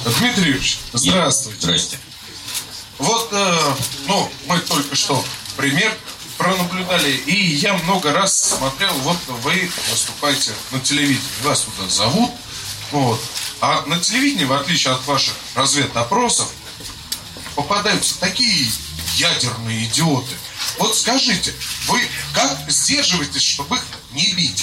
Дмитрий Юрьевич, здравствуйте. Здрасте. Вот, мы только что пример пронаблюдали, и я много раз смотрел, вот вы выступаете на телевидении, вас туда зовут, вот. А на телевидении, в отличие от ваших разведопросов, попадаются такие ядерные идиоты. Вот скажите, вы как сдерживаетесь, чтобы их не бить?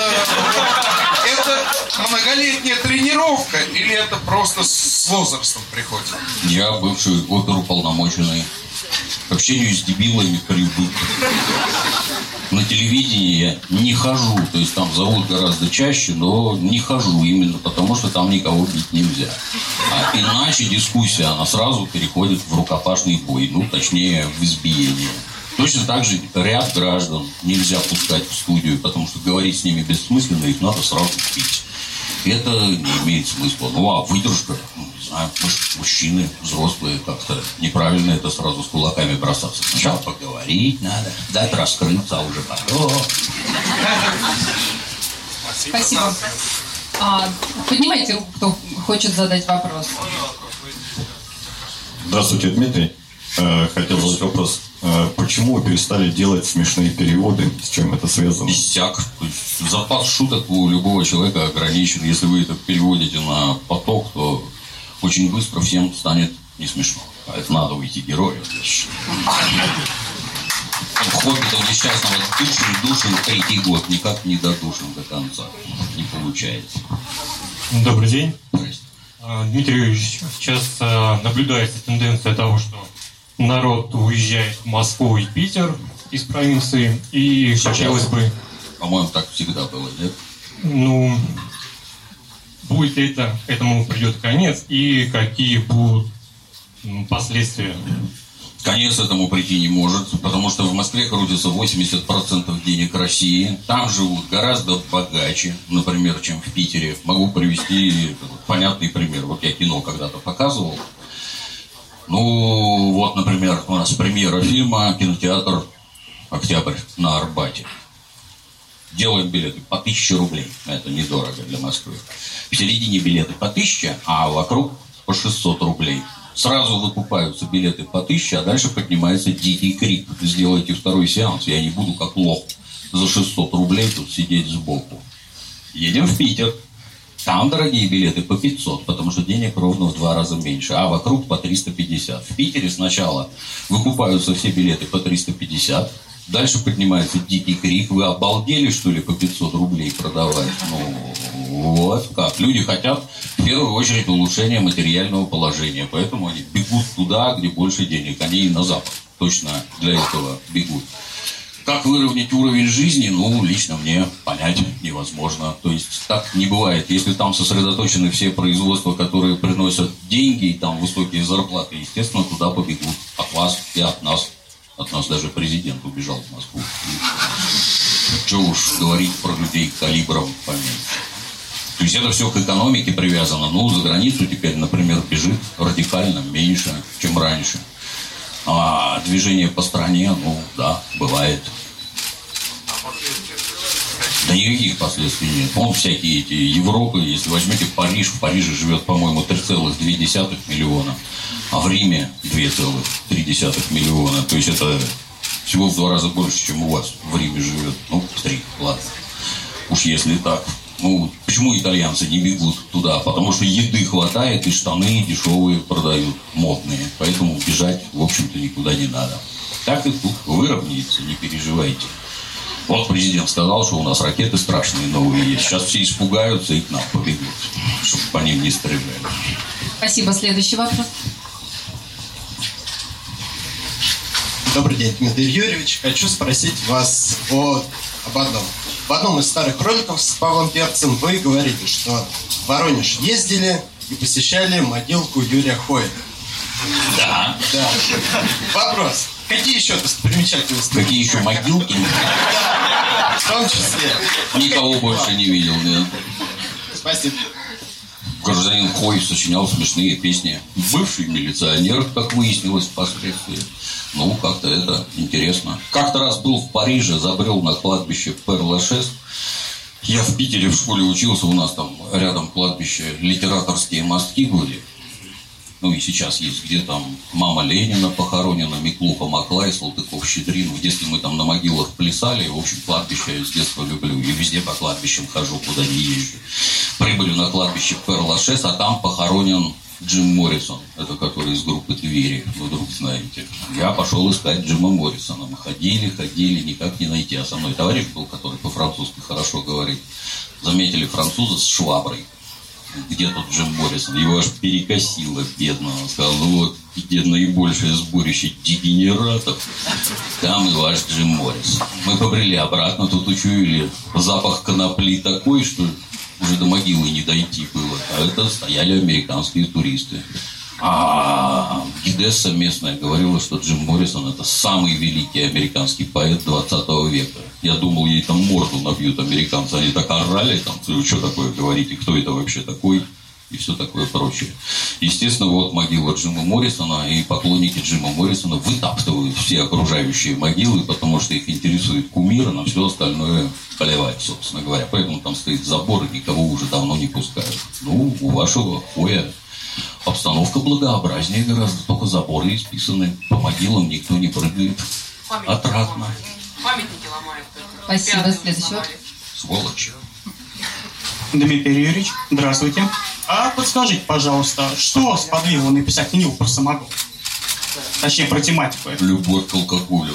Это многолетняя тренировка или это просто с возрастом приходит? Я бывший оперуполномоченный. К общению с дебилами привык. На телевидении я не хожу, то есть там зовут гораздо чаще, но не хожу именно потому, что там никого бить нельзя. А иначе дискуссия, она сразу переходит в рукопашный бой, точнее в избиение. Точно так же ряд граждан нельзя пускать в студию, потому что говорить с ними бессмысленно, их надо сразу бить. Это не имеет смысла. А выдержка, не знаю, мужчины, взрослые, как-то неправильно это сразу с кулаками бросаться. Сначала поговорить надо, дать раскрыться, а уже потом. Спасибо. Поднимайте руку, кто хочет задать вопрос. Здравствуйте, Дмитрий. Хотел задать вопрос. Почему вы перестали делать смешные переводы? С чем это связано? Иссяк. Запас шуток у любого человека ограничен. Если вы это переводите на поток, то очень быстро всем станет не смешно. А это надо уйти героем. Хоббита несчастного душен, третий год. Никак не додушен до конца. Не получается. Добрый день. Здрасте. Дмитрий Юрьевич, сейчас наблюдается тенденция того, что народ уезжает в Москву и Питер из провинции, и хотелось бы... По-моему, так всегда было, нет? Будет этому придет конец, и какие будут последствия? Конец этому прийти не может, потому что в Москве крутится 80% денег России. Там живут гораздо богаче, например, чем в Питере. Могу привести понятный пример. Вот я кино когда-то показывал. Например, у нас премьера фильма, кинотеатр «Октябрь» на Арбате. Делаем билеты по 1000 рублей. Это недорого для Москвы. В середине билеты по 1000, а вокруг по 600 рублей. Сразу выкупаются билеты по 1000, а дальше поднимается дикий крик. Сделайте второй сеанс, я не буду как лох за 600 рублей тут сидеть сбоку. Едем в Питер. Там дорогие билеты по 500, потому что денег ровно в 2 раза меньше, а вокруг по 350. В Питере сначала выкупаются все билеты по 350, дальше поднимается дикий крик. Вы обалдели, что ли, по 500 рублей продавать? Вот как. Люди хотят в первую очередь улучшения материального положения, поэтому они бегут туда, где больше денег. Они и на Запад точно для этого бегут. Как выровнять уровень жизни, лично мне понять невозможно. То есть так не бывает. Если там сосредоточены все производства, которые приносят деньги, и там высокие зарплаты, естественно, туда побегут. От вас и от нас. От нас даже президент убежал в Москву. Что уж говорить про людей калибром поменьше. То есть это все к экономике привязано. За границу теперь, например, бежит радикально меньше, чем раньше. А движение по стране, да, бывает. Да никаких последствий нет. Всякие эти Европы, если возьмете Париж, в Париже живет, по-моему, 3,2 миллиона, а в Риме 2,3 миллиона. То есть это всего в 2 раза больше, чем у вас в Риме живет. 3, ладно. Уж если так. Почему итальянцы не бегут туда? Потому что еды хватает, и штаны дешевые продают, модные. Поэтому бежать, в общем-то, никуда не надо. Так и тут выровняется, не переживайте. Вот президент сказал, что у нас ракеты страшные новые есть. Сейчас все испугаются и к нам побегут, чтобы по ним не стреляли. Спасибо. Следующий вопрос. Добрый день, Дмитрий Юрьевич. Хочу спросить вас об одном. В одном из старых роликов с Павлом Перцем вы говорите, что в Воронеж ездили и посещали могилку Юрия Хойда. Да. Вопрос. Какие еще достопримечательности? Какие еще могилки? Да, в том числе. Никого больше не видел, нет. Спасибо. Гражданин Хой сочинял смешные песни. Бывший милиционер, как выяснилось впоследствии. Как-то это интересно. Как-то раз был в Париже, забрел на кладбище Пер-Лашез. Я в Питере в школе учился, у нас там рядом кладбище, литераторские мостки были. ну и сейчас есть, где там мама Ленина похоронена, Миклуха, Маклай, Салтыков-Щедрин. В детстве мы там на могилах плясали. В общем, кладбище я с детства люблю. И везде по кладбищам хожу, куда не езжу. Прибыли на кладбище Пер-Лашес, а там похоронен Джим Моррисон. Это который из группы «Твери», вы вдруг знаете. Я пошел искать Джима Моррисона. Мы ходили, никак не найти. А со мной товарищ был, который по-французски хорошо говорит. Заметили француза с шваброй. Где тут Джим Моррисон? Его аж перекосило, бедного. Он сказал, ну вот, где наибольшее сборище дегенератов, там и ваш Джим Моррисон. Мы побрели обратно, тут учуяли запах конопли такой, что уже до могилы не дойти было. А это стояли американские туристы. А гидесса местная говорила, что Джим Моррисон — это самый великий американский поэт 20 века. Я думал, ей там морду набьют американцы. Они так орали, там, что такое говорите, кто это вообще такой, и все такое прочее. Естественно, вот могила Джима Моррисона, и поклонники Джима Моррисона вытаптывают все окружающие могилы, потому что их интересует кумир, а на все остальное плевать, собственно говоря. Поэтому там стоит забор, и никого уже давно не пускают. Ну, у вашего Хоя обстановка благообразнее гораздо, только заборы исписаны, по могилам никто не прыгает. Отрадно. Памятники ломают. Спасибо. Следующий. Сволочь. Дмитрий Юрьевич, здравствуйте. А подскажите, пожалуйста, что сподвигло написать книгу про самогон? Точнее, про тематику эту. Любовь к алкоголю.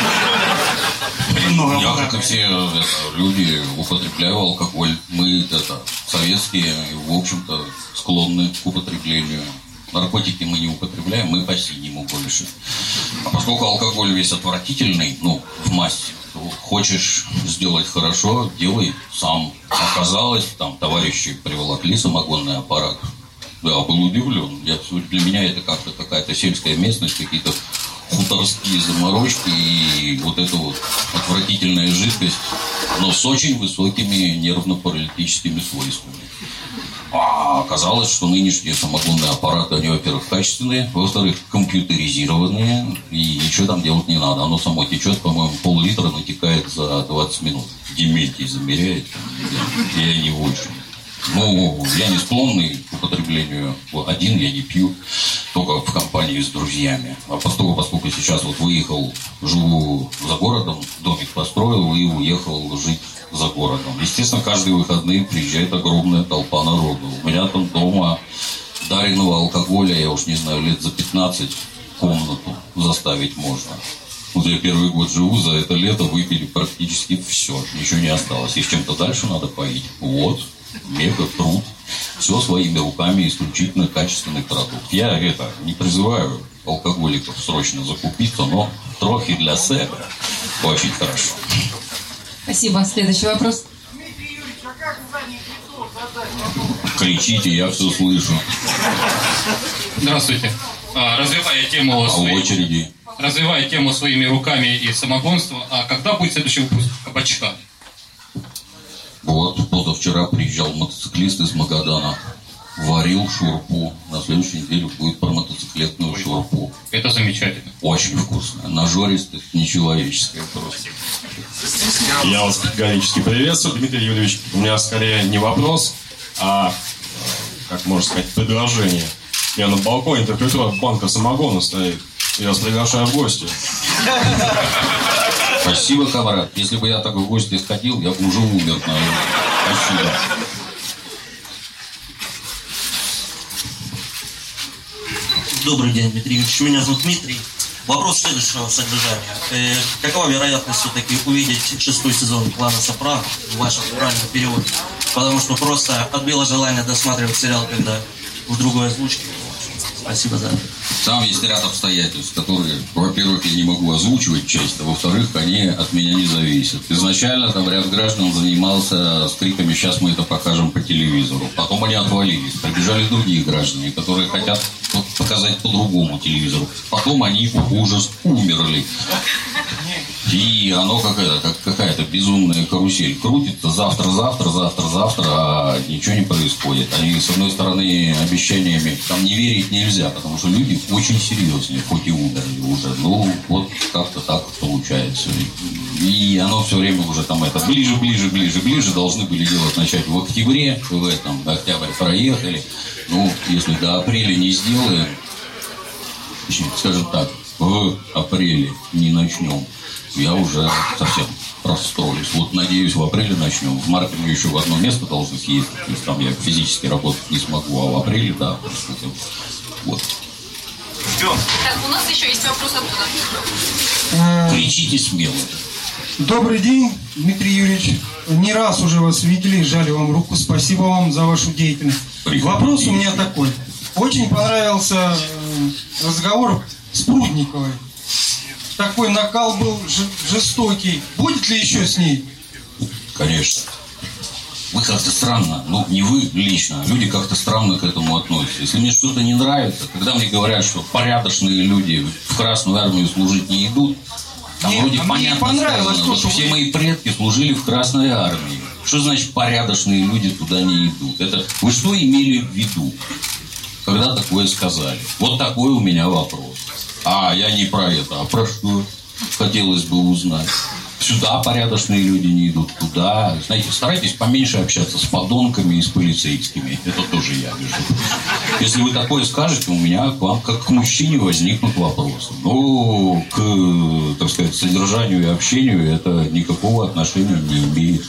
Я, как и все люди, употребляю алкоголь. Мы советские, в общем-то, склонны к употреблению. Наркотики мы не употребляем, мы по-синему больше. А поскольку алкоголь весь отвратительный, ну, в массе, то хочешь сделать хорошо, делай сам. Оказалось, там товарищи приволокли самогонный аппарат. Да, был удивлен. Для меня это как-то какая-то сельская местность, какие-то хуторские заморочки и вот эта вот отвратительная жидкость, но с очень высокими нервно-паралитическими свойствами. А оказалось, что нынешние самогонные аппараты, они, во-первых, качественные, во-вторых, компьютеризированные, и ничего там делать не надо. Оно само течет, по-моему, пол-литра натекает за 20 минут. Дементий замеряет, я не очень. Ну, я не склонный к употреблению. Один я не пью, только в компании с друзьями. А поскольку сейчас вот выехал, живу за городом, домик построил и уехал жить за городом. Естественно, каждые выходные приезжает огромная толпа народу. У меня там дома дареного алкоголя, я уж не знаю, лет за 15 комнату заставить можно. Вот я первый год живу, за это лето выпили практически все. Ничего не осталось. И с чем-то дальше надо поить. Вот. Мега труд. Все своими руками, исключительно качественный продукт. Я не призываю алкоголиков срочно закупиться, но трохи для себя очень хорошо. Спасибо. Следующий вопрос. Кричите, я все слышу. Здравствуйте. Развивая тему очереди. Развивая тему своими руками и самогонство, а когда будет следующий выпуск «Кабачка»? Вот, позавчера приезжал мотоциклист из Магадана, варил шурпу. На следующей неделе будет про мотоциклетную шурпу. Это замечательно. Очень вкусно. Нажористая, нечеловеческая просто. Я вас категорически приветствую, Дмитрий Юрьевич. У меня скорее не вопрос, а, как можно сказать, предложение. Я на балконе трехлитровая банка самогона стоит. Я вас приглашаю в гости. Спасибо, камрад. Если бы я так в гости сходил, я бы уже умер, наверное. Спасибо. Добрый день, Дмитрий Юрьевич. Меня зовут Дмитрий. Вопрос следующего содержания. Какова вероятность все-таки увидеть 6-й сезон «Клана Сопрано» в вашем правильном переводе? Потому что просто отбило желание досматривать сериал, когда в другой озвучке. Спасибо за это. Там есть ряд обстоятельств, которые, во-первых, я не могу озвучивать часть, а во-вторых, они от меня не зависят. Изначально там ряд граждан занимался с криками «сейчас мы это покажем по телевизору». Потом они отвалились, прибежали другие граждане, которые хотят показать по другому телевизору. Потом они, ужас, умерли. И оно как какая-то безумная карусель крутится, завтра, а ничего не происходит. Они, с одной стороны, обещаниями, там не верить нельзя, потому что люди очень серьезные, хоть и умерли уже. Ну, вот как-то так получается. И оно все время уже там это ближе должны были делать начать в октябре, в этом, октябрь проехали. Ну, если до апреля не сделаем, скажем так, в апреле не начнем, я уже совсем расстроюсь. Вот, надеюсь, в апреле начнем. В марте мы еще в одно место должны съездить. То есть там я физически работать не смогу, а в апреле, да, приступим. Вот. Ждем. Так, у нас еще есть вопрос оттуда. Кричите смело. Добрый день, Дмитрий Юрьевич. Не раз уже вас видели, жали вам руку. Спасибо вам за вашу деятельность. Вопрос у меня такой. Очень понравился разговор с Прудниковой. Такой накал был жестокий. Будет ли еще с ней? Конечно. Вы как-то странно, ну не вы лично, люди как-то странно к этому относятся. Если мне что-то не нравится, когда мне говорят, что порядочные люди в Красную Армию служить не идут, там вроде понятно сказано, вот все мои предки служили в Красной Армии. Что значит порядочные люди туда не идут? Это вы что имели в виду, когда такое сказали? Вот такой у меня вопрос. А я не про это, а про что? Хотелось бы узнать. Сюда порядочные люди не идут, туда. Знаете, старайтесь поменьше общаться с подонками и с полицейскими. Это тоже я вижу. Если вы такое скажете, у меня к вам, как к мужчине, возникнут вопросы. Но к, так сказать, содержанию и общению это никакого отношения не имеет.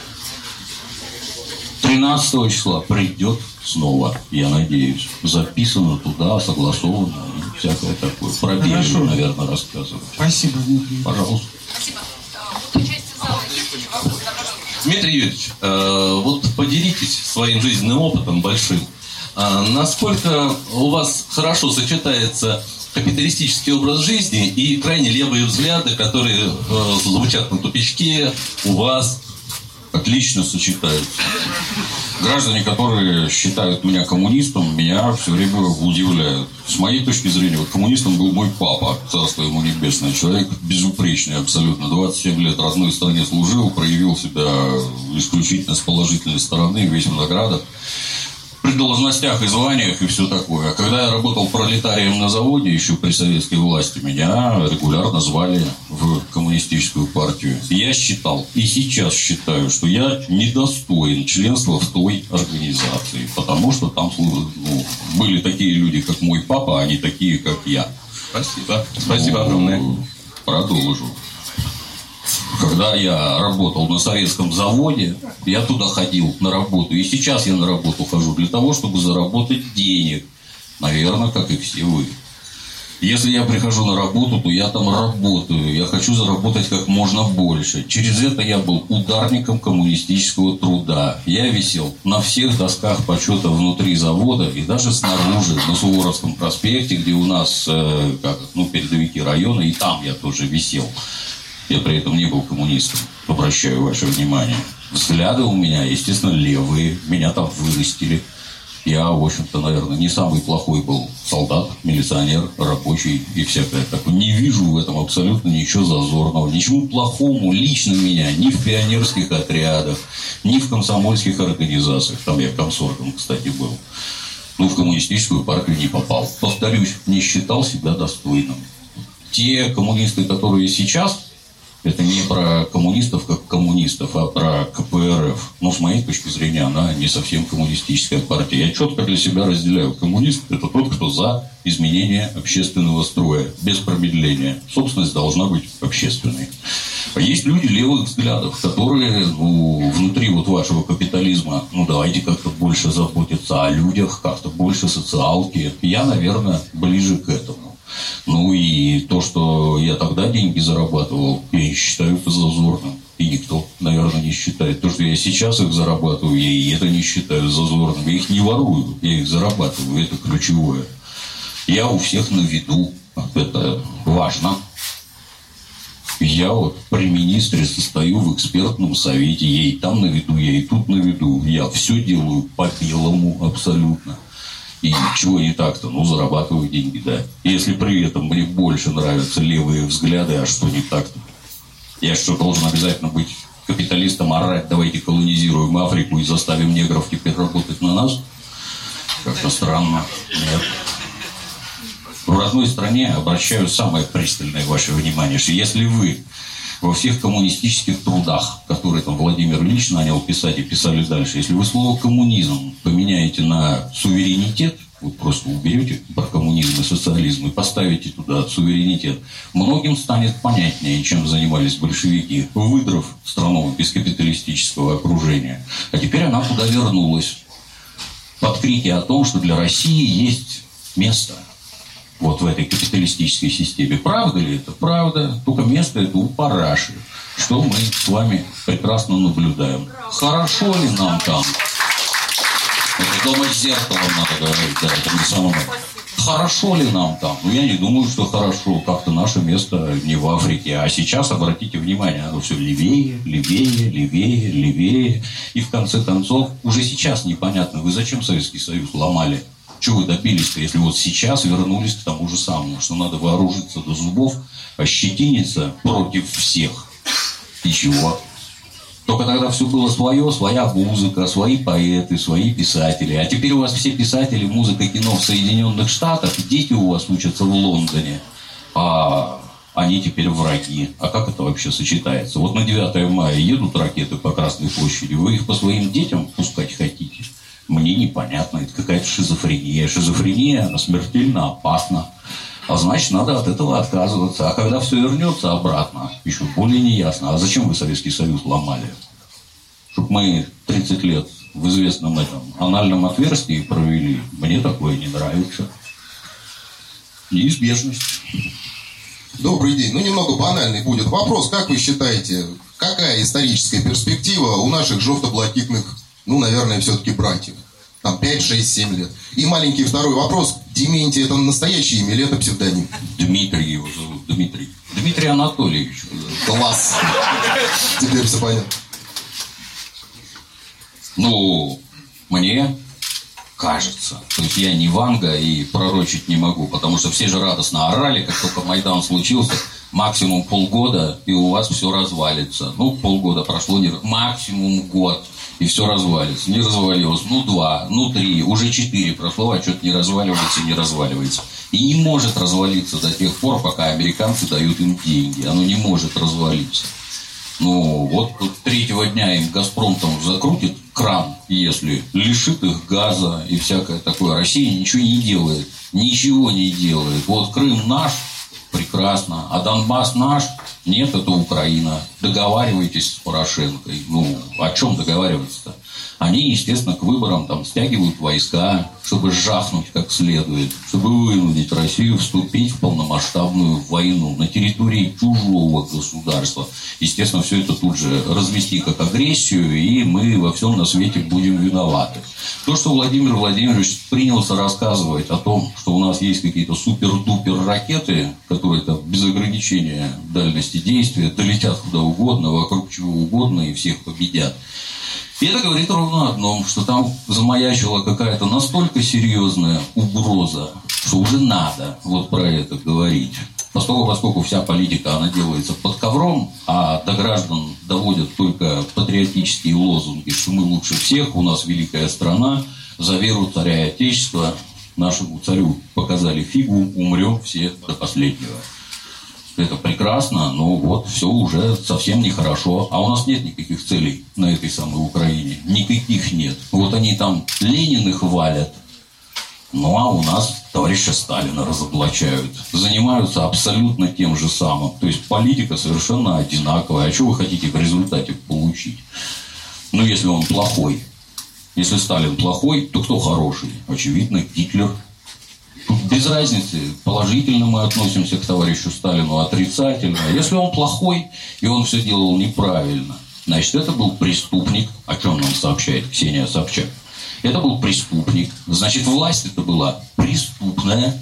13 числа придет снова, я надеюсь. Записано туда, согласовано и всякое такое. Про Берию, наверное, рассказывать. Спасибо, Дмитрий. Пожалуйста. Спасибо. У той части зала есть еще вопрос? Дмитрий Юрьевич, вот поделитесь своим жизненным опытом большим. Насколько у вас хорошо сочетается капиталистический образ жизни и крайне левые взгляды, которые звучат на тупичке у вас? Отлично сочетаются. Граждане, которые считают меня коммунистом, меня все время удивляют. С моей точки зрения, вот коммунистом был мой папа, царство ему небесное, человек безупречный абсолютно. 27 лет родной стране служил, проявил себя исключительно с положительной стороны, весь в наградах, при должностях и званиях и все такое. А когда я работал пролетарием на заводе, еще при советской власти, меня регулярно звали в коммунистическую партию. Я считал, и сейчас считаю, что я недостоин членства в той организации, потому что там были такие люди, как мой папа, а не такие, как я. Спасибо. Спасибо огромное. Продолжу. Когда я работал на советском заводе, я туда ходил на работу. И сейчас я на работу хожу для того, чтобы заработать денег. Наверное, как и все вы. Если я прихожу на работу, то я там работаю. Я хочу заработать как можно больше. Через это я был ударником коммунистического труда. Я висел на всех досках почета внутри завода и даже снаружи, на Суворовском проспекте, где у нас передовики района, и там я тоже висел. Я при этом не был коммунистом, обращаю ваше внимание. Взгляды у меня, естественно, левые. Меня там вырастили. Я, в общем-то, наверное, не самый плохой был солдат, милиционер, рабочий и всякое такое. Не вижу в этом абсолютно ничего зазорного. Ничего плохому лично меня ни в пионерских отрядах, ни в комсомольских организациях. Там я комсоргом, кстати, был. В коммунистическую партию не попал. Повторюсь, не считал себя достойным. Те коммунисты, которые сейчас... Это не про коммунистов как коммунистов, а про КПРФ. Но с моей точки зрения она не совсем коммунистическая партия. Я четко для себя разделяю. Коммунист – это тот, кто за изменение общественного строя, без промедления. Собственность должна быть общественной. А есть люди левых взглядов, которые внутри вашего капитализма, давайте как-то больше заботиться о людях, как-то больше социалки. Я, наверное, ближе к этому. И то, что я тогда деньги зарабатывал, я не считаю это зазорным. И никто, наверное, не считает. То, что я сейчас их зарабатываю, я и это не считаю зазорным. Я их не ворую, я их зарабатываю. Это ключевое. Я у всех на виду. Это важно. Я при министре состою в экспертном совете. Я и там на виду, я и тут на виду. Я все делаю по-белому абсолютно. И чего не так-то? Зарабатываю деньги, да. Если при этом мне больше нравятся левые взгляды, а что не так-то? Я что, должен обязательно быть капиталистом, орать, давайте колонизируем Африку и заставим негров теперь работать на нас? Как-то странно. Нет. В родной стране обращаю самое пристальное ваше внимание, что если вы во всех коммунистических трудах, которые там Владимир Ильич нанял писать и писали дальше, если вы слово «коммунизм» поменяете на «суверенитет», вот просто уберете про коммунизм и социализм и поставите туда суверенитет, многим станет понятнее, чем занимались большевики, выдрав страну из капиталистического окружения. А теперь она туда вернулась под крики о том, что для России есть место вот в этой капиталистической системе. Правда ли это? Правда. Только место это у параши, что мы с вами прекрасно наблюдаем. Хорошо ли нам там? Это дома с зеркалом надо говорить, да, это не самому. Хорошо ли нам там? Ну, я не думаю, что хорошо. Как-то наше место не в Африке. А сейчас, обратите внимание, оно все левее, левее, левее, левее. И в конце концов, уже сейчас непонятно, вы зачем Советский Союз ломали? Чего вы добились-то, если вот сейчас вернулись к тому же самому, что надо вооружиться до зубов, ощетиниться против всех. И чего? Только тогда все было свое, своя музыка, свои поэты, свои писатели. А теперь у вас все писатели, музыка, кино в Соединенных Штатах, дети у вас учатся в Лондоне, а они теперь враги. А как это вообще сочетается? Вот на 9 мая едут ракеты по Красной площади, вы их по своим детям пускать хотите? Мне непонятно, это какая-то шизофрения. Шизофрения, она смертельно опасна. А значит, надо от этого отказываться. А когда все вернется обратно, еще более неясно. А зачем вы Советский Союз ломали? Чтоб мы 30 лет в известном этом анальном отверстии провели, мне такое не нравится. Неизбежность. Добрый день. Ну, немного банальный будет вопрос. Как вы считаете, какая историческая перспектива у наших жовто-блакитных, ну, наверное, все-таки братьев? Там 5, 6, 7 лет. И маленький второй вопрос. Дементий — это настоящее имя или это псевдоним? Дмитрий его зовут, Дмитрий. Дмитрий Анатольевич. Класс. Теперь все понятно. Ну, мне кажется, то есть я не Ванга и пророчить не могу, потому что все же радостно орали, как только Майдан случился, максимум полгода, и у вас все развалится. Ну, полгода прошло, максимум год, и все развалится. Не развалилось, ну 2, ну 3, уже 4 прошло, а что-то не разваливается и не разваливается. И не может развалиться до тех пор, пока американцы дают им деньги. Оно не может развалиться. Ну, вот тут 3-го дня им «Газпром» там закрутит кран, если лишит их газа и всякое такое. Россия ничего не делает. Ничего не делает. Вот Крым наш, прекрасно. А Донбасс наш? Нет, это Украина. Договаривайтесь с Порошенкой. Ну, о чем договариваться-то? Они, естественно, к выборам там стягивают войска, чтобы жахнуть как следует, чтобы вынудить Россию вступить в полномасштабную войну на территории чужого государства. Естественно, все это тут же развести как агрессию, и мы во всем на свете будем виноваты. То, что Владимир Владимирович принялся рассказывать о том, что у нас есть какие-то супер-дупер ракеты, которые там без ограничения дальности действия долетят куда угодно, вокруг чего угодно и всех победят. И это говорит ровно о одном, что там замаячила какая-то настолько серьезная угроза, что уже надо вот про это говорить. Поскольку вся политика, она делается под ковром, а до граждан доводят только патриотические лозунги, что мы лучше всех, у нас великая страна, за веру царя и отечества нашему царю показали фигу, умрем все до последнего. Это прекрасно, но вот все уже совсем нехорошо. А у нас нет никаких целей на этой самой Украине. Никаких нет. Вот они там Лениных валят. Ну а у нас товарища Сталина разоблачают. Занимаются абсолютно тем же самым. То есть политика совершенно одинаковая. А что вы хотите в результате получить? Ну если он плохой. Если Сталин плохой, то кто хороший? Очевидно, Гитлер. Тут без разницы, положительно мы относимся к товарищу Сталину, отрицательно. Если он плохой, и он все делал неправильно, значит, это был преступник, о чем нам сообщает Ксения Собчак. Это был преступник, значит, власть это была преступная.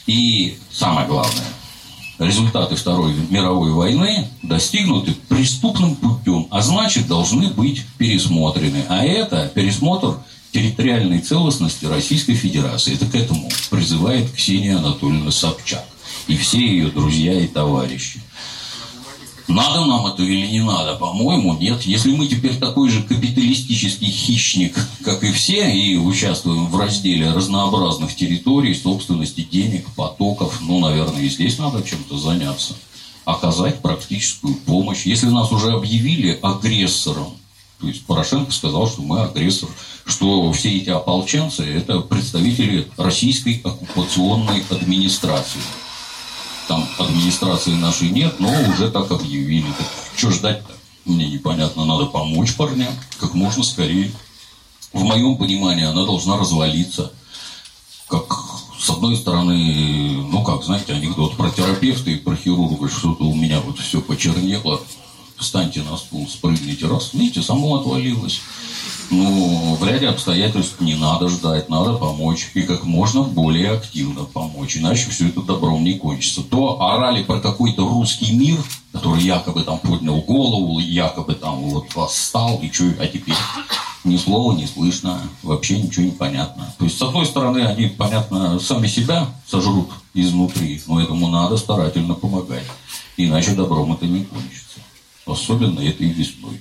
И самое главное, результаты Второй мировой войны достигнуты преступным путем, а значит, должны быть пересмотрены. А это пересмотр территориальной целостности Российской Федерации. Это к этому призывает Ксения Анатольевна Собчак и все ее друзья и товарищи. Надо нам это или не надо? По-моему, нет. Если мы теперь такой же капиталистический хищник, как и все, и участвуем в разделе разнообразных территорий, собственности, денег, потоков, ну, наверное, и здесь надо чем-то заняться. Оказать практическую помощь. Если нас уже объявили агрессором, то есть Порошенко сказал, что мы агрессор, что все эти ополченцы – это представители российской оккупационной администрации. Там администрации нашей нет, но уже так объявили. Так что ждать-то? Мне непонятно. Надо помочь парням как можно скорее. В моем понимании она должна развалиться. Как, с одной стороны, ну как, знаете, анекдот про терапевта и про хирурга. Что-то у меня вот все почернело. Встаньте на стул, спрыгните, раз, видите, само отвалилось. Ну, в ряде обстоятельств не надо ждать, надо помочь. И как можно более активно помочь. Иначе все это добром не кончится. То орали про какой-то русский мир, который якобы там поднял голову, якобы там вот восстал, и что, а теперь ни слова не слышно, вообще ничего не понятно. То есть, с одной стороны, они, понятно, сами себя сожрут изнутри, но этому надо старательно помогать. Иначе добром это не кончится. Особенно этой весной.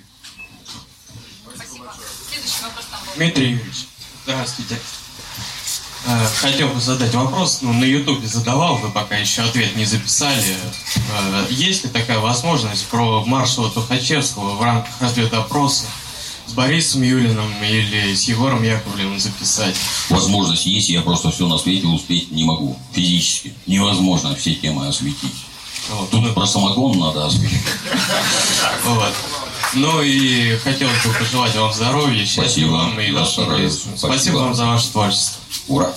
Дмитрий Юрьевич, здравствуйте. Хотел бы задать вопрос, на Ютубе задавал, вы пока еще ответ не записали. Есть ли такая возможность про маршала Тухачевского в рамках разведопроса с Борисом Юлиным или с Егором Яковлевым записать? Возможность есть, я просто все на свете успеть не могу. Физически. Невозможно все темы осветить. Вот. Тут про самогон надо осветить. Вот. Ну и хотелось бы пожелать вам здоровья, счастья вам и вашим близким. Спасибо вам за ваше творчество. Ура!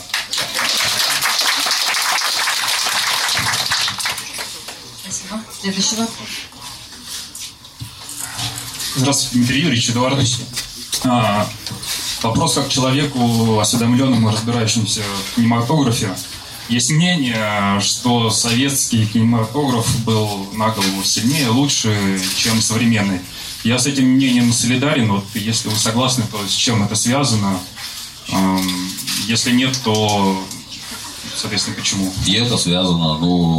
Спасибо. Следующий вопрос. Здравствуйте, Дмитрий Юрьевич, Эдуард. Вопрос как человеку, осведомленному и разбирающемуся в кинематографе. Есть мнение, что советский кинематограф был на голову сильнее, лучше, чем современный. Я с этим мнением солидарен. Вот если вы согласны, то с чем это связано? Если нет, то, соответственно, почему? И это связано,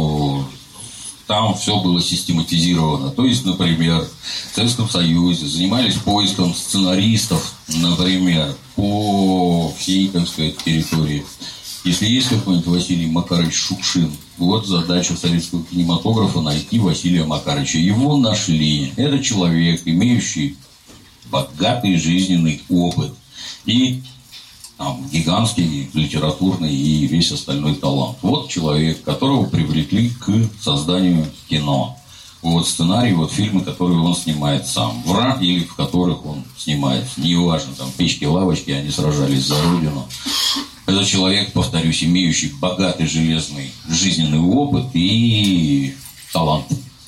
там все было систематизировано. То есть, например, в Советском Союзе занимались поиском сценаристов, например, по всей, так сказать, территории. Если есть какой-нибудь Василий Макарович Шукшин, вот задача советского кинематографа найти Василия Макаровича. Его нашли. Это человек, имеющий богатый жизненный опыт и гигантский литературный и весь остальной талант. Вот человек, которого привлекли к созданию кино. Вот сценарий, вот фильмы, которые он снимает сам. Или в которых он снимается. Неважно, там печки-лавочки, они сражались за родину. Это человек, повторюсь, имеющий богатый железный жизненный опыт и талант.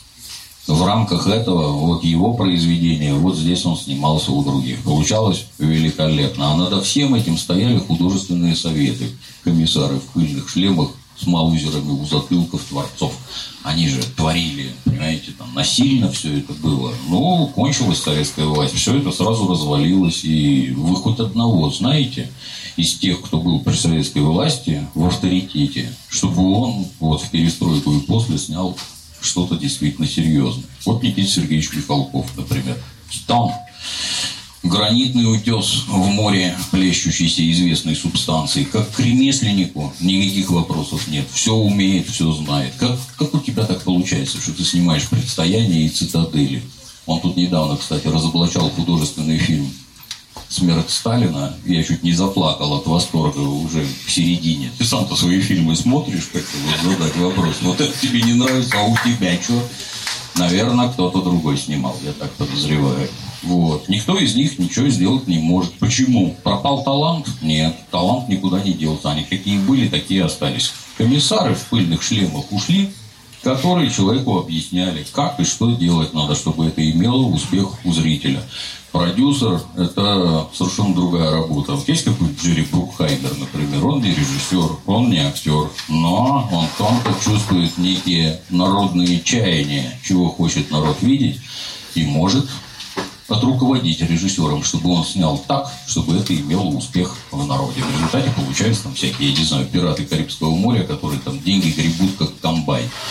В рамках этого вот его произведения, вот здесь он снимался у других. Получалось великолепно. А над всем этим стояли художественные советы. Комиссары в пыльных шлемах с маузерами у затылков творцов. Они же творили, понимаете, там насильно все это было. Но кончилась советская власть, все это сразу развалилось. И вы хоть одного знаете из тех, кто был при советской власти в авторитете, чтобы он вот в перестройку и после снял что-то действительно серьезное. Вот Никита Сергеевич Михалков, например. Там гранитный утес в море плещущейся известной субстанции. Как к ремесленнику никаких вопросов нет. Все умеет, все знает. Как у тебя так получается, что ты снимаешь «Предстояние» и «Цитадели»? Он тут недавно, кстати, разоблачал художественный фильм «Смерть Сталина». Я чуть не заплакал от восторга уже в середине. Ты сам-то свои фильмы смотришь, как вот задать вопрос. Вот это тебе не нравится, а у тебя что? Наверное, кто-то другой снимал, я так подозреваю. Вот. Никто из них ничего сделать не может. Почему? Пропал талант? Нет, талант никуда не делся. Они какие были, такие остались. Комиссары в пыльных шлемах ушли, которые человеку объясняли, как и что делать надо, чтобы это имело успех у зрителя. Продюсер – это совершенно другая работа. Вот есть какой-то Джерри Брукхаймер, например, он не режиссер, он не актер, но он тонко чувствует некие народные чаяния, чего хочет народ видеть, и может отруководить режиссером, чтобы он снял так, чтобы это имело успех в народе. В результате получаются там всякие, я не знаю, пираты Карибского моря, которые там деньги гребут как комбайн. А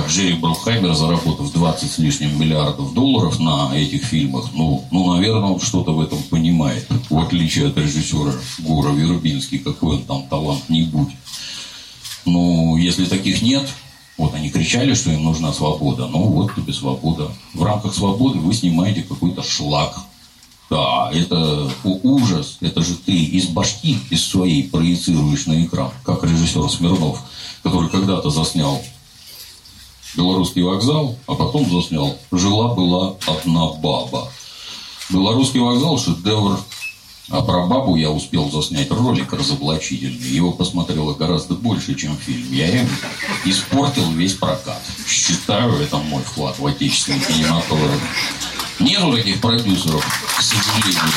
Джерри Брукхаймер, заработав 20 с лишним миллиардов долларов на этих фильмах, наверное, он что-то в этом понимает. В отличие от режиссера Гора Вербински, какой он там талант не будь. Если таких нет, вот они кричали, что им нужна свобода. Вот тебе свобода. В рамках свободы вы снимаете какой-то шлак. Да, это ужас. Это же ты из башки, из своей проецируешь на экран, как режиссер Смирнов, который когда-то заснял «Белорусский вокзал», а потом заснял «Жила-была одна баба». «Белорусский вокзал» — шедевр. А про бабу я успел заснять ролик разоблачительный. Его посмотрело гораздо больше, чем фильм. Я им испортил весь прокат. Считаю, это мой вклад в отечественный кинематограф. Нету таких продюсеров, к сожалению.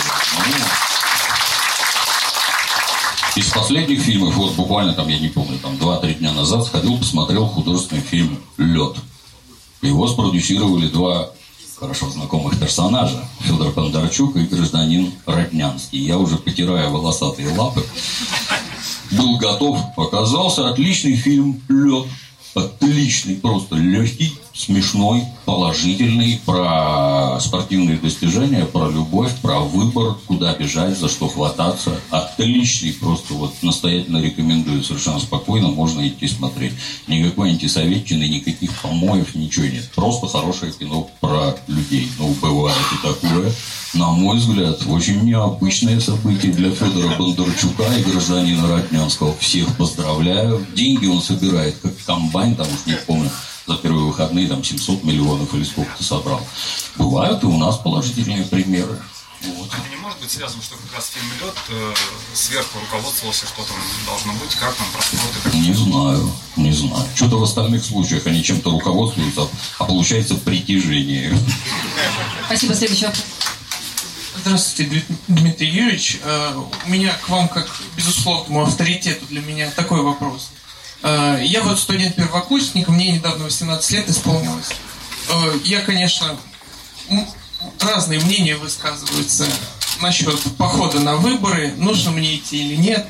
Из последних фильмов, вот буквально там, я не помню, 2-3 дня назад сходил, посмотрел художественный фильм «Лед». Его спродюсировали два хорошо знакомых персонажа, Федор Бондарчук и гражданин Роднянский. Я уже, потирая волосатые лапы, был готов. Оказался отличный фильм «Лед». Отличный, просто легкий, смешной, положительный, про спортивные достижения, про любовь, про выбор, куда бежать, за что хвататься. Отличный, просто настоятельно рекомендую, совершенно спокойно можно идти смотреть. Никакой антисоветчины, никаких помоев, ничего нет. Просто хорошее кино про людей. Бывает и такое. На мой взгляд, очень необычное событие для Федора Бондарчука и гражданина Роднянского. Всех поздравляю. Деньги он собирает как комбайн, там уж не помню, за первые выходные 700 миллионов или сколько-то собрал. Бывают и у нас положительные примеры. Не может быть связано, что как раз фильм «Лед» сверху руководствовался, что там должно быть, как там просмотры? Не знаю. Что-то в остальных случаях они чем-то руководствуются, а получается притяжение. Спасибо. Следующий вопрос. Здравствуйте, Дмитрий Юрьевич. У меня к вам, как безусловному авторитету для меня, такой вопрос. Я студент-первокурсник, мне недавно 18 лет исполнилось. Я, конечно, разные мнения высказываются насчет похода на выборы, нужно мне идти или нет.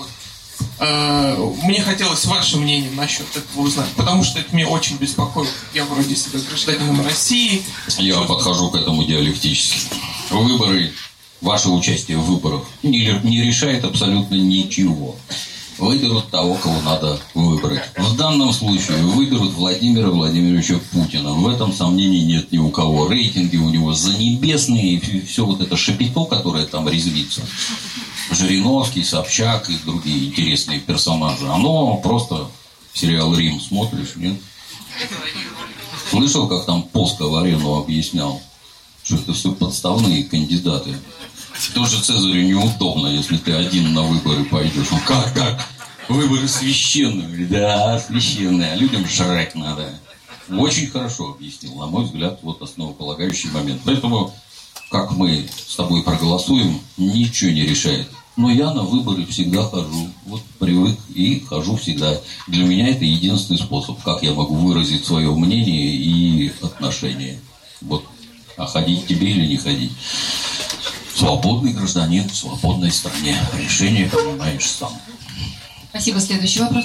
Мне хотелось ваше мнение насчет этого узнать, потому что это меня очень беспокоит. Я вроде себя гражданином России. Я подхожу к этому диалектически. Выборы, ваше участие в выборах не решает абсолютно ничего. Выберут того, кого надо выбрать. В данном случае выберут Владимира Владимировича Путина. В этом сомнений нет ни у кого. Рейтинги у него занебесные, и все это шапито, которое там резвится. Жириновский, Собчак и другие интересные персонажи. Оно просто сериал «Рим» смотришь, нет? Слышал, как там Поска Варену объяснял, что это все подставные кандидаты. Тоже Цезарю неудобно, если ты один на выборы пойдешь. Как? Выборы священные. Да, священные. А людям жрать надо. Очень хорошо объяснил, на мой взгляд, основополагающий момент. Поэтому, как мы с тобой проголосуем, ничего не решает. Но я на выборы всегда хожу. Привык и хожу всегда. Для меня это единственный способ, как я могу выразить свое мнение и отношение. А ходить тебе или не ходить? Свободный гражданин в свободной стране. Решение принимаешь сам. Спасибо. Следующий вопрос.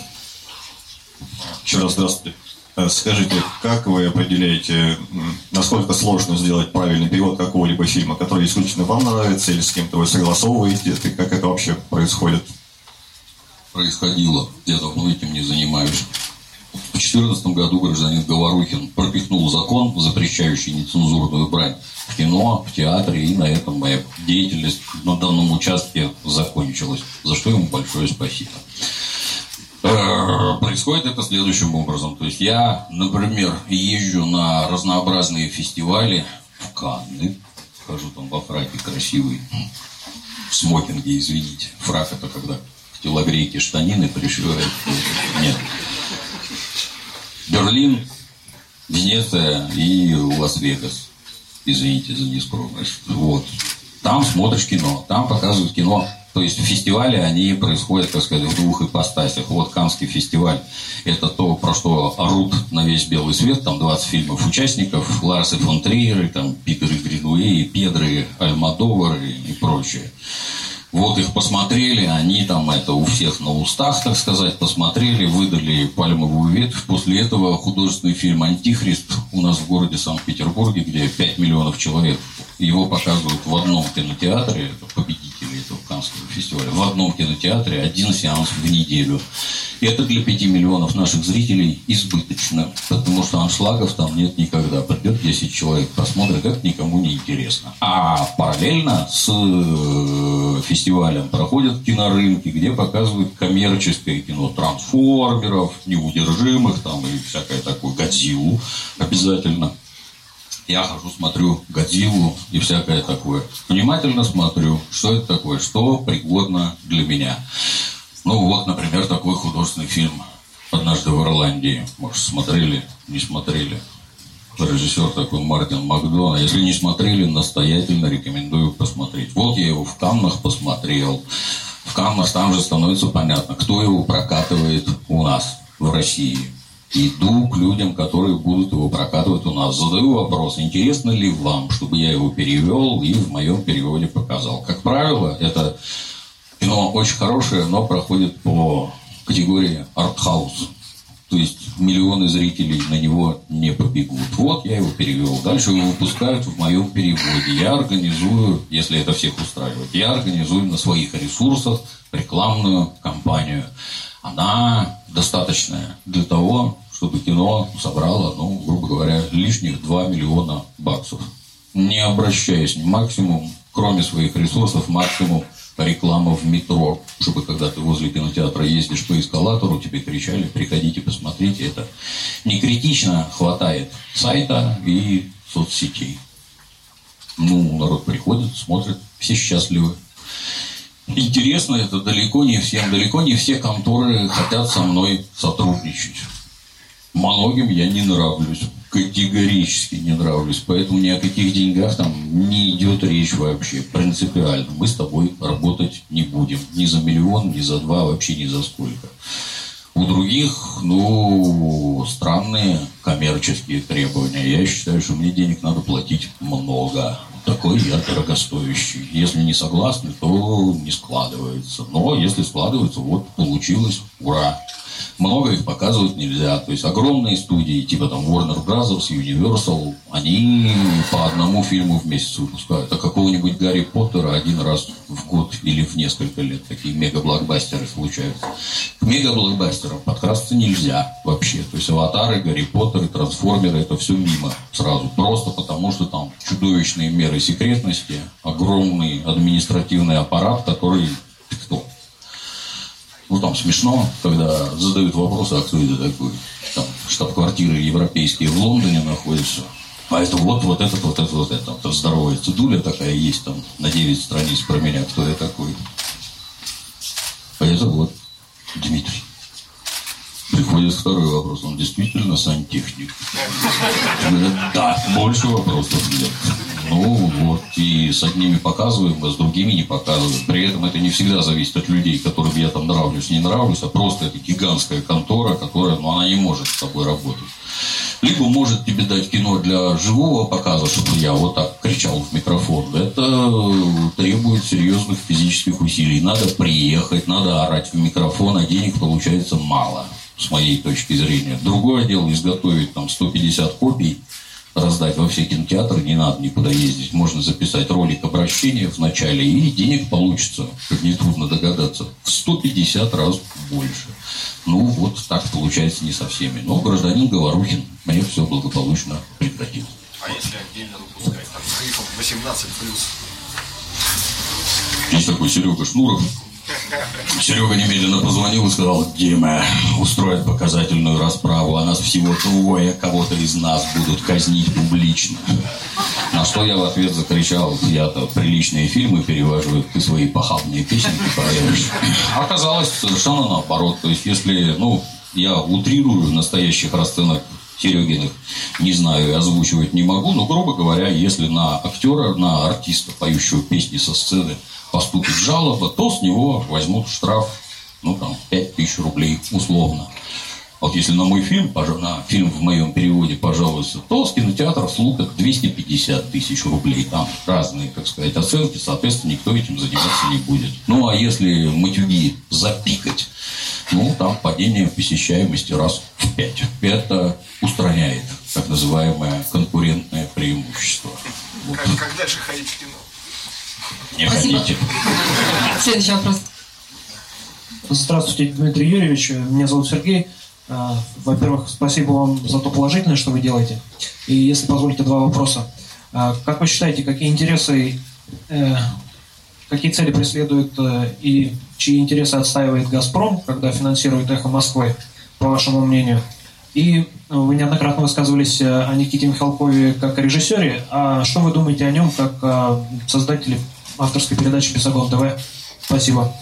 Еще раз здравствуйте. Скажите, как вы определяете, насколько сложно сделать правильный перевод какого-либо фильма, который исключительно вам нравится, или с кем-то вы согласовываете? Как это вообще происходит? Происходило. Я давно этим не занимаюсь. В 2014 году гражданин Говорухин пропихнул закон, запрещающий нецензурную брань в кино, в театре, и на этом моя деятельность на данном участке закончилась, за что ему большое спасибо. Происходит это следующим образом. То есть я, например, езжу на разнообразные фестивали в Канны, хожу там во фраке красивый, в смокинге, извините. Фрак — это когда к телогрейке штанины пришивают. Нет. Берлин, Венеция и Лас-Вегас. Извините за нескромность. Там смотришь кино, там показывают кино. То есть фестивали, они происходят, так сказать, в двух ипостасях. Каннский фестиваль – это то, про что орут на весь белый свет. Там 20 фильмов участников. Ларс и фон Триеры, там Питер и Гринуэй, Педро и Альмодовар и прочее. Вот их посмотрели, они там это у всех на устах, так сказать, посмотрели, выдали пальмовую ветвь. После этого художественный фильм «Антихрист» у нас в городе Санкт-Петербурге, где 5 миллионов человек, его показывают в одном кинотеатре, это победители этого Каннского фестиваля, в одном кинотеатре 1 сеанс в неделю. И это для 5 миллионов наших зрителей избыточно, потому что аншлагов там нет никогда. Придет 10 человек, посмотрит, это никому не интересно. А параллельно с фестивалем проходят кинорынки, где показывают коммерческое кино трансформеров, неудержимых там и всякое такое, Годзиллу обязательно. Я хожу, смотрю Годзиллу и всякое такое. Внимательно смотрю, что это такое, что пригодно для меня. Ну вот, например, такой художественный фильм «Однажды в Ирландии». Может, смотрели, не смотрели. Режиссер такой Мартин Макдона. Если не смотрели, настоятельно рекомендую посмотреть. Вот я его в Каннах посмотрел. В Каннах там же становится понятно, кто его прокатывает у нас, в России. Иду к людям, которые будут его прокатывать у нас. Задаю вопрос, интересно ли вам, чтобы я его перевел и в моем переводе показал. Как правило, это кино очень хорошее, но проходит по категории артхаус. То есть миллионы зрителей на него не побегут. Вот я его перевел. Дальше его выпускают в моем переводе. Я организую, если это всех устраивает, я организую на своих ресурсах рекламную кампанию. Она достаточная для того, чтобы кино собрало, ну, грубо говоря, лишних 2 миллиона баксов. Не обращаясь ни максимум, кроме своих ресурсов, максимум реклама в метро, чтобы когда ты возле кинотеатра ездишь по эскалатору, тебе кричали, приходите, посмотрите. Это не критично, хватает сайта и соцсетей. Ну, народ приходит, смотрит, все счастливы. Интересно это далеко не всем, далеко не все конторы хотят со мной сотрудничать. Многим я не нравлюсь, категорически не нравлюсь, поэтому ни о каких деньгах там не идет речь вообще, принципиально. Мы с тобой работать не будем, ни за миллион, ни за 2, вообще ни за сколько. У других, ну, странные коммерческие требования. Я считаю, что мне денег надо платить много. Такой я дорогостоящий. Если не согласны, то не складывается. Но если складывается, вот получилось, ура. Много их показывать нельзя. То есть огромные студии, типа там Warner Bros., Universal, они по одному фильму в месяц выпускают. А какого-нибудь Гарри Поттера 1 раз в год или в несколько лет. Такие мега-блокбастеры случаются. К мега-блокбастерам подкрасться нельзя вообще. То есть аватары, Гарри Поттеры, трансформеры, это все мимо сразу. Просто потому, что там чудовищные меры секретности, огромный административный аппарат, который... Кто? Ну, там смешно, когда задают вопросы, а кто это такой? Там штаб-квартиры европейские в Лондоне находятся. А это вот это. Там здоровая цедуля такая есть, там на 9 страниц про меня, кто я такой. А это вот Дмитрий. Приходит второй вопрос. Он действительно сантехник? Да, больше вопросов нет. Ну вот, и с одними показываем, а с другими не показываем. При этом это не всегда зависит от людей, которым я там нравлюсь, не нравлюсь, а просто это гигантская контора, которая, ну, она не может с тобой работать. Либо может тебе дать кино для живого показа, чтобы я вот так кричал в микрофон. Это требует серьезных физических усилий. Надо приехать, надо орать в микрофон, а денег получается мало, с моей точки зрения. Другое дело изготовить там 150 копий, раздать во все кинотеатры, не надо никуда ездить. Можно записать ролик обращения в начале, и денег получится, как нетрудно догадаться, в 150 раз больше. Ну, вот так получается не со всеми. Но гражданин Говорухин мне все благополучно прекратил. А если отдельно выпускать, там, с грифом 18+. Есть такой Серега Шнуров. Серега немедленно позвонил и сказал: Дима, устроят показательную расправу, а нас всего 2, кого-то из нас будут казнить публично. На что я в ответ закричал: я-то приличные фильмы перевожу, ты свои похабные песенки поешь. Оказалось совершенно наоборот. То есть, если, ну, я утрирую, настоящих расценок Серегиных не знаю и озвучивать не могу, но, грубо говоря, если на актера, на артиста, поющего песни со сцены, поступит жалоба, то с него возьмут штраф, ну, там, 5000 рублей условно. Вот если на мой фильм, на фильм в моем переводе пожалуйста, то с кинотеатра слупят 250 тысяч рублей. Там разные, так сказать, оценки, соответственно, никто этим заниматься не будет. Ну, а если матюги запикать, ну, там падение посещаемости раз в 5. Это устраняет так называемое конкурентное преимущество. Вот. Как дальше ходить в кино? Не ходите. Следующий вопрос. Здравствуйте, Дмитрий Юрьевич. Меня зовут Сергей. Во-первых, спасибо вам за то положительное, что вы делаете. И если позволите, 2 вопроса. Как вы считаете, какие интересы, какие цели преследует и чьи интересы отстаивает «Газпром», когда финансирует «Эхо Москвы», по вашему мнению? И вы неоднократно высказывались о Никите Михалкове как о режиссере. А что вы думаете о нем как о создателе авторской передачи «Бесогон ТВ»? Спасибо.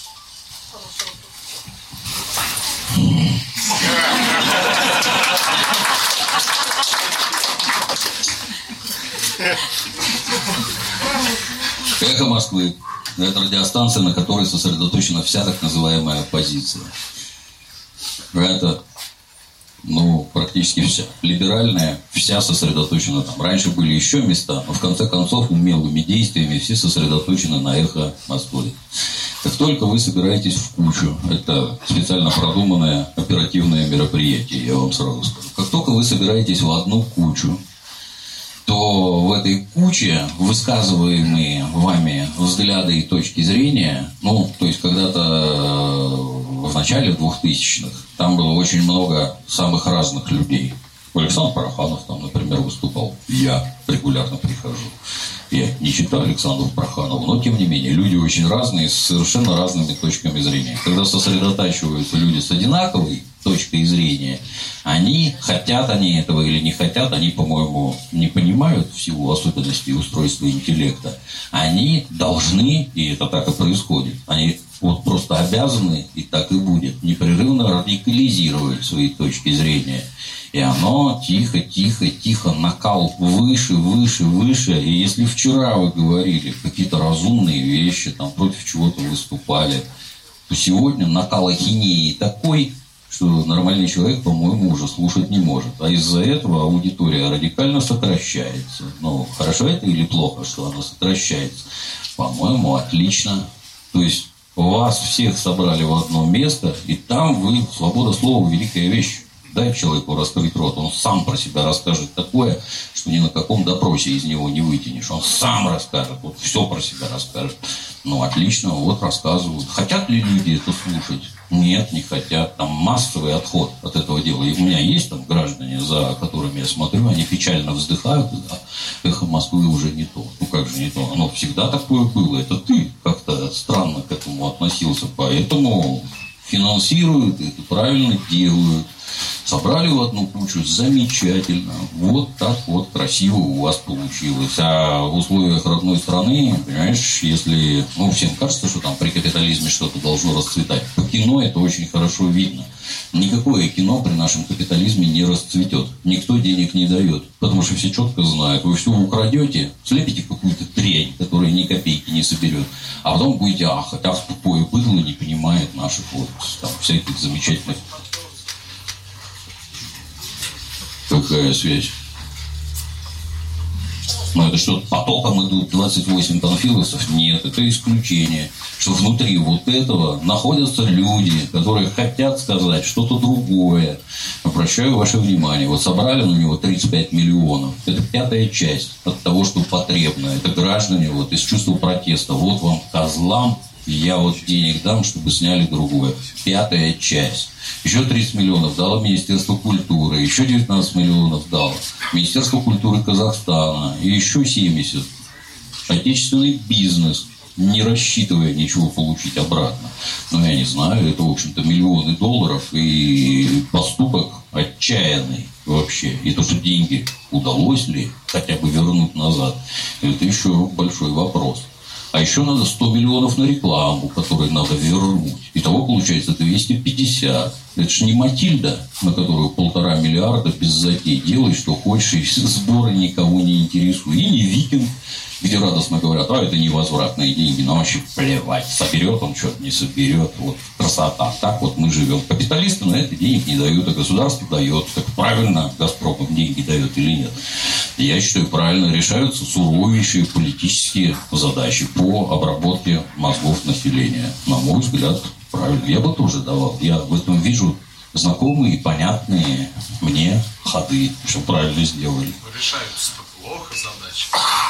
«Эхо Москвы» — это радиостанция, на которой сосредоточена вся так называемая оппозиция. Это, практически вся. Либеральная, вся сосредоточена там. Раньше были еще места, но в конце концов умелыми действиями все сосредоточены на «Эхо Москвы». Как только вы собираетесь в кучу, это специально продуманное оперативное мероприятие, я вам сразу скажу. Как только вы собираетесь в одну кучу, то в этой куче высказываемые вами взгляды и точки зрения, то есть когда-то в начале 2000-х там было очень много самых разных людей. Александр Пороханов там, например, выступал. Я регулярно прихожу. Я не читаю Александру Пороханову, но тем не менее, люди очень разные, с совершенно разными точками зрения. Когда сосредотачиваются люди с одинаковой точкой зрения, они, хотят они этого или не хотят, они, по-моему, не понимают в силу особенностей устройства интеллекта. Они должны, и это так и происходит, они просто обязаны, и так и будет, непрерывно радикализировать свои точки зрения. И оно тихо, накал выше. И если вчера вы говорили какие-то разумные вещи, там против чего-то выступали, то сегодня накал ахинеи такой, что нормальный человек, по-моему, уже слушать не может. А из-за этого аудитория радикально сокращается. Хорошо это или плохо, что она сокращается? По-моему, отлично. То есть вас всех собрали в одно место, и там вы, свобода слова, великая вещь. Дай человеку раскрыть рот, он сам про себя расскажет такое, что ни на каком допросе из него не вытянешь. Он сам расскажет, все про себя расскажет. Отлично, рассказывают. Хотят ли люди это слушать? Нет, не хотят. Там массовый отход от этого дела. И у меня есть там граждане, за которыми я смотрю, они печально вздыхают, да, «Эхо Москвы» уже не то. Как же не то? Оно всегда такое было. Это ты как-то странно к этому относился. Поэтому финансируют, это правильно делают. Собрали в одну кучу, замечательно. Вот так красиво у вас получилось. А в условиях родной страны, понимаешь, если, всем кажется, что там при капитализме что-то должно расцветать. По кино это очень хорошо видно. Никакое кино при нашем капитализме не расцветет. Никто денег не дает. Потому что все четко знают. Вы все украдете, слепите какую-то дрянь, которая ни копейки не соберет. А потом будете ахать. Тупое быдло не понимает наших всяких замечательных. Какая связь? Это что, потоком идут 28 панфиловцев? Нет, это исключение. Что внутри этого находятся люди, которые хотят сказать что-то другое. Обращаю ваше внимание. Собрали на него 35 миллионов. Это 5-я часть от того, что потребно. Это граждане из чувства протеста. Вам, козлам, я денег дам, чтобы сняли другое. 5-я часть. Еще 30 миллионов дало Министерство культуры. Еще 19 миллионов дало Министерство культуры Казахстана. И еще 70. Отечественный бизнес, не рассчитывая ничего получить обратно. Я не знаю, это, в общем-то, миллионы долларов. И поступок отчаянный вообще. И то, что деньги удалось ли хотя бы вернуть назад, это еще большой вопрос. А еще надо 100 миллионов на рекламу, которую надо вернуть. Итого получается 250. Это ж не Матильда, на которую 1,5 миллиарда без затей делай, что хочешь, и сборы никого не интересуют. И не Викинг, где радостно говорят, это невозвратные деньги, нам вообще плевать, соберет он что-то, не соберет, вот красота. Так вот мы живем. Капиталисты на это денег не дают, а государство дает. Так правильно Газпром деньги дает или нет? Я считаю, правильно решаются суровейшие политические задачи по обработке мозгов населения. На мой взгляд, правильно. Я бы тоже давал. Я в этом вижу знакомые, понятные мне ходы, что правильно сделали. Решаются плохо задачи.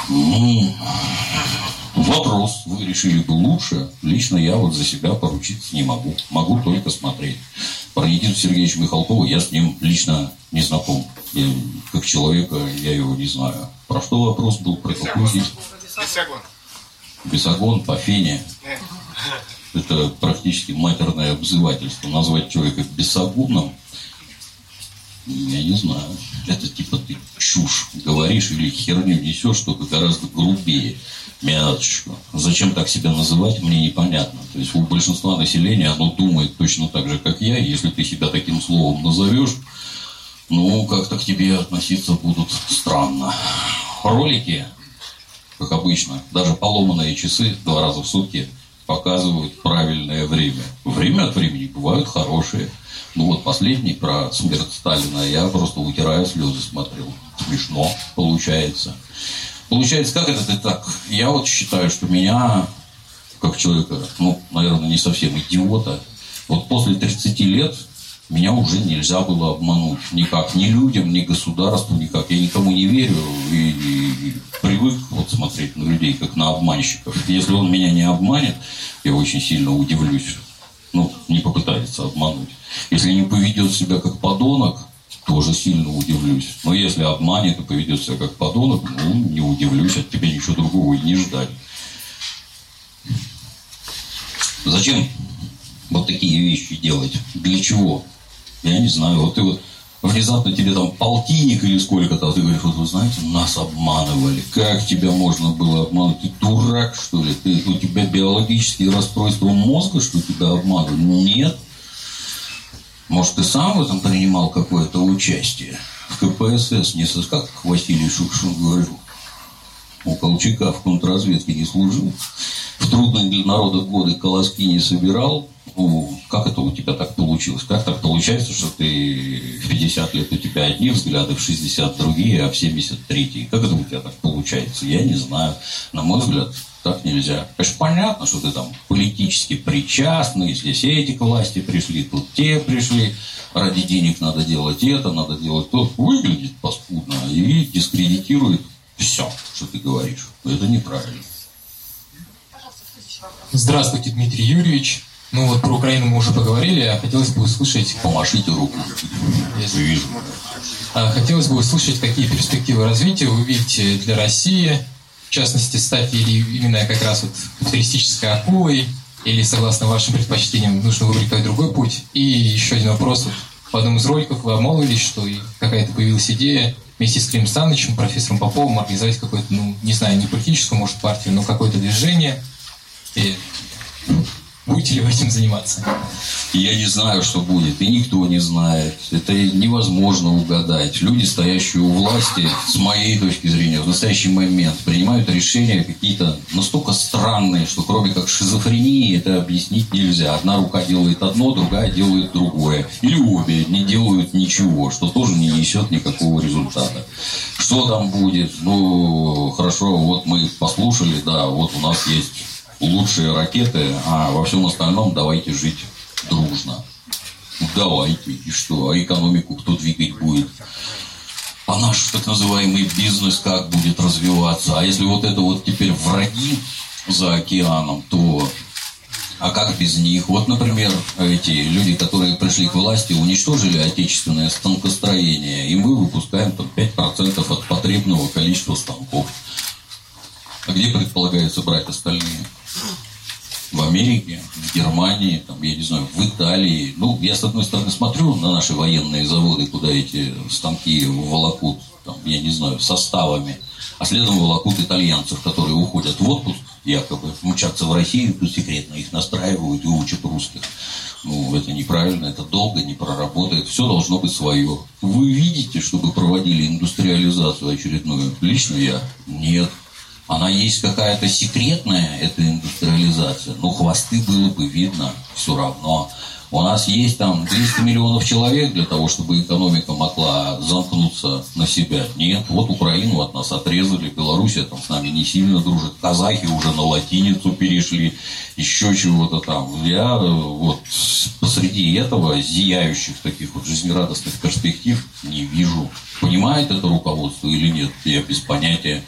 Вопрос. Вы решили бы лучше. Лично я вот за себя поручиться не могу. Могу только смотреть. Про Никиту Сергеевича Михалкова я с ним лично не знаком. Как человека я его не знаю. Про что вопрос был? Про какую здесь? Бесогон по фене. Это практически матерное обзывательство. Назвать человека бесогоном, я не знаю. Это типа ты чушь говоришь или херню несешь, только гораздо грубее. Мяточку. Зачем так себя называть, мне непонятно. То есть у большинства населения оно думает точно так же, как я. Если ты себя таким словом назовешь, как-то к тебе относиться будут странно. Ролики, как обычно, даже поломанные часы 2 раза в сутки показывают правильное время. Время от времени бывают хорошие. Последний про смерть Сталина я просто утирая слезы смотрел. Смешно получается. Получается, как это ты так? Я вот считаю, что меня, как человека, наверное, не совсем идиота, вот после 30 лет меня уже нельзя было обмануть. Никак. Ни людям, ни государству, никак. Я никому не верю и привык смотреть на людей, как на обманщиков. Если он меня не обманет, я очень сильно удивлюсь. Не попытается обмануть. Если не поведет себя как подонок, тоже сильно удивлюсь. Но если обманет и поведет себя как подонок, не удивлюсь, от тебя ничего другого и не ждали. Зачем вот такие вещи делать? Для чего? Я не знаю. Вот ты внезапно тебе там полтинник или сколько-то, а ты говоришь, вы знаете, нас обманывали. Как тебя можно было обмануть? Ты дурак, что ли? У тебя биологические расстройства мозга, что тебя обманывали? Нет. Может, ты сам в этом принимал какое-то участие? В КПСС не как Василий Шукшин говорил. У Колчака в контрразведке не служил. В трудные для народа годы колоски не собирал. Как это у тебя так получилось? Как так получается, что ты в 50 лет у тебя одни взгляды, в 60 другие, а в 70 третьи? Как это у тебя так получается? Я не знаю. На мой взгляд, так нельзя. Конечно, понятно, что ты там политически причастный, здесь эти к власти пришли, тут те пришли, ради денег надо делать это, надо делать то. Выглядит паскудно и дискредитирует все, что ты говоришь. Это неправильно. Здравствуйте, Дмитрий Юрьевич. Про Украину мы уже поговорили, а хотелось бы услышать... Помашите руку. Вижу. Хотелось бы услышать, какие перспективы развития вы видите для России, в частности, стать или именно как раз капиталистической акулой, или, согласно вашим предпочтениям, нужно выбрать какой-то другой путь. И еще один вопрос. В одном из роликов вы обмолвились, что какая-то появилась идея вместе с Климом Санычем, профессором Поповым организовать какое-то, не знаю, не политическую, может, партию, но какое-то движение. И будете ли вы этим заниматься? Я не знаю, что будет, и никто не знает. Это невозможно угадать. Люди, стоящие у власти, с моей точки зрения, в настоящий момент принимают решения какие-то настолько странные, что кроме как шизофрении это объяснить нельзя. Одна рука делает одно, другая делает другое. Или обе не делают ничего, что тоже не несет никакого результата. Что там будет? Хорошо, вот мы послушали, да, вот у нас есть лучшие ракеты, а во всем остальном давайте жить дружно. Давайте. И что? А экономику кто двигать будет? А наш так называемый бизнес как будет развиваться? А если это теперь враги за океаном, то... А как без них? Например, эти люди, которые пришли к власти, уничтожили отечественное станкостроение, и мы выпускаем 5% от потребного количества станков. А где предполагается брать остальные? В Америке, в Германии, я не знаю, в Италии. Я, с одной стороны, смотрю на наши военные заводы, куда эти станки волокут, я не знаю, составами, а следом волокут итальянцев, которые уходят в отпуск якобы мчатся в Россию, тут секретно их настраивают и учат русских. Ну, это неправильно, это долго не проработает, все должно быть свое. Вы видите, чтобы проводили индустриализацию очередную? Лично я? Нет. Она есть какая-то секретная, эта индустриализация, но хвосты было бы видно все равно. У нас есть там 200 миллионов человек для того, чтобы экономика могла замкнуться на себя. Нет, вот Украину от нас отрезали, Белоруссия там с нами не сильно дружит, казахи уже на латиницу перешли, еще чего-то там. Я вот посреди этого зияющих таких вот жизнерадостных перспектив не вижу. Понимает это руководство или нет, я без понятия.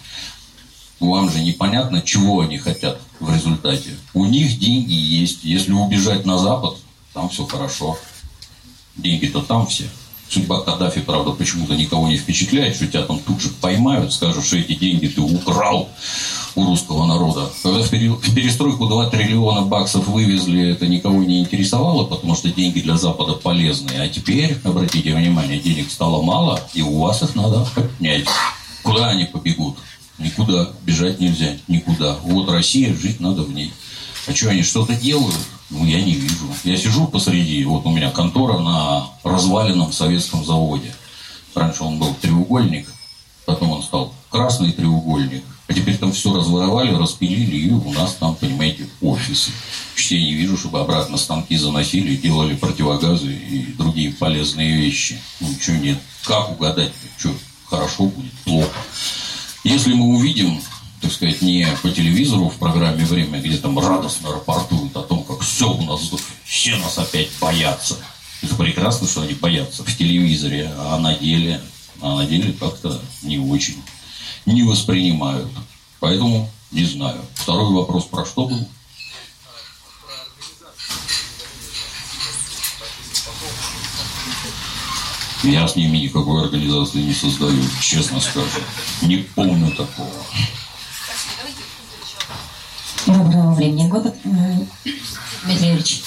Вам же непонятно, чего они хотят в результате. У них деньги есть, если убежать на Запад, там все хорошо. Деньги-то там все. Судьба Каддафи, правда, почему-то никого не впечатляет, что тебя там тут же поймают, скажут, что эти деньги ты украл у русского народа. Когда в перестройку 2 триллиона баксов вывезли, это никого не интересовало, потому что деньги для Запада полезные. А теперь, обратите внимание, денег стало мало, и у вас их надо отнять. Куда они побегут? Никуда. Бежать нельзя. Никуда. Вот Россия, жить надо в ней. А что, они что-то делают? Ну, я не вижу. Я сижу посреди, вот у меня контора на разваленном советском заводе. Раньше он был треугольник, потом он стал красный треугольник, а теперь там все разворовали, распилили, и у нас там, понимаете, офисы. Я не вижу, чтобы обратно станки заносили, делали противогазы и другие полезные вещи. Ну, ничего нет. Как угадать-то? Что, хорошо будет, плохо? Если мы увидим, так сказать, не по телевизору в программе «Время», где там радостно рапортуют о том, как все у нас, все нас опять боятся. Это прекрасно, что они боятся в телевизоре, а на деле как-то не очень, не воспринимают. Поэтому не знаю. Второй вопрос про что был? Я с ними никакой организации не создаю, честно скажу. Не помню такого. Доброго времени года, Дмитрий Юрьевич.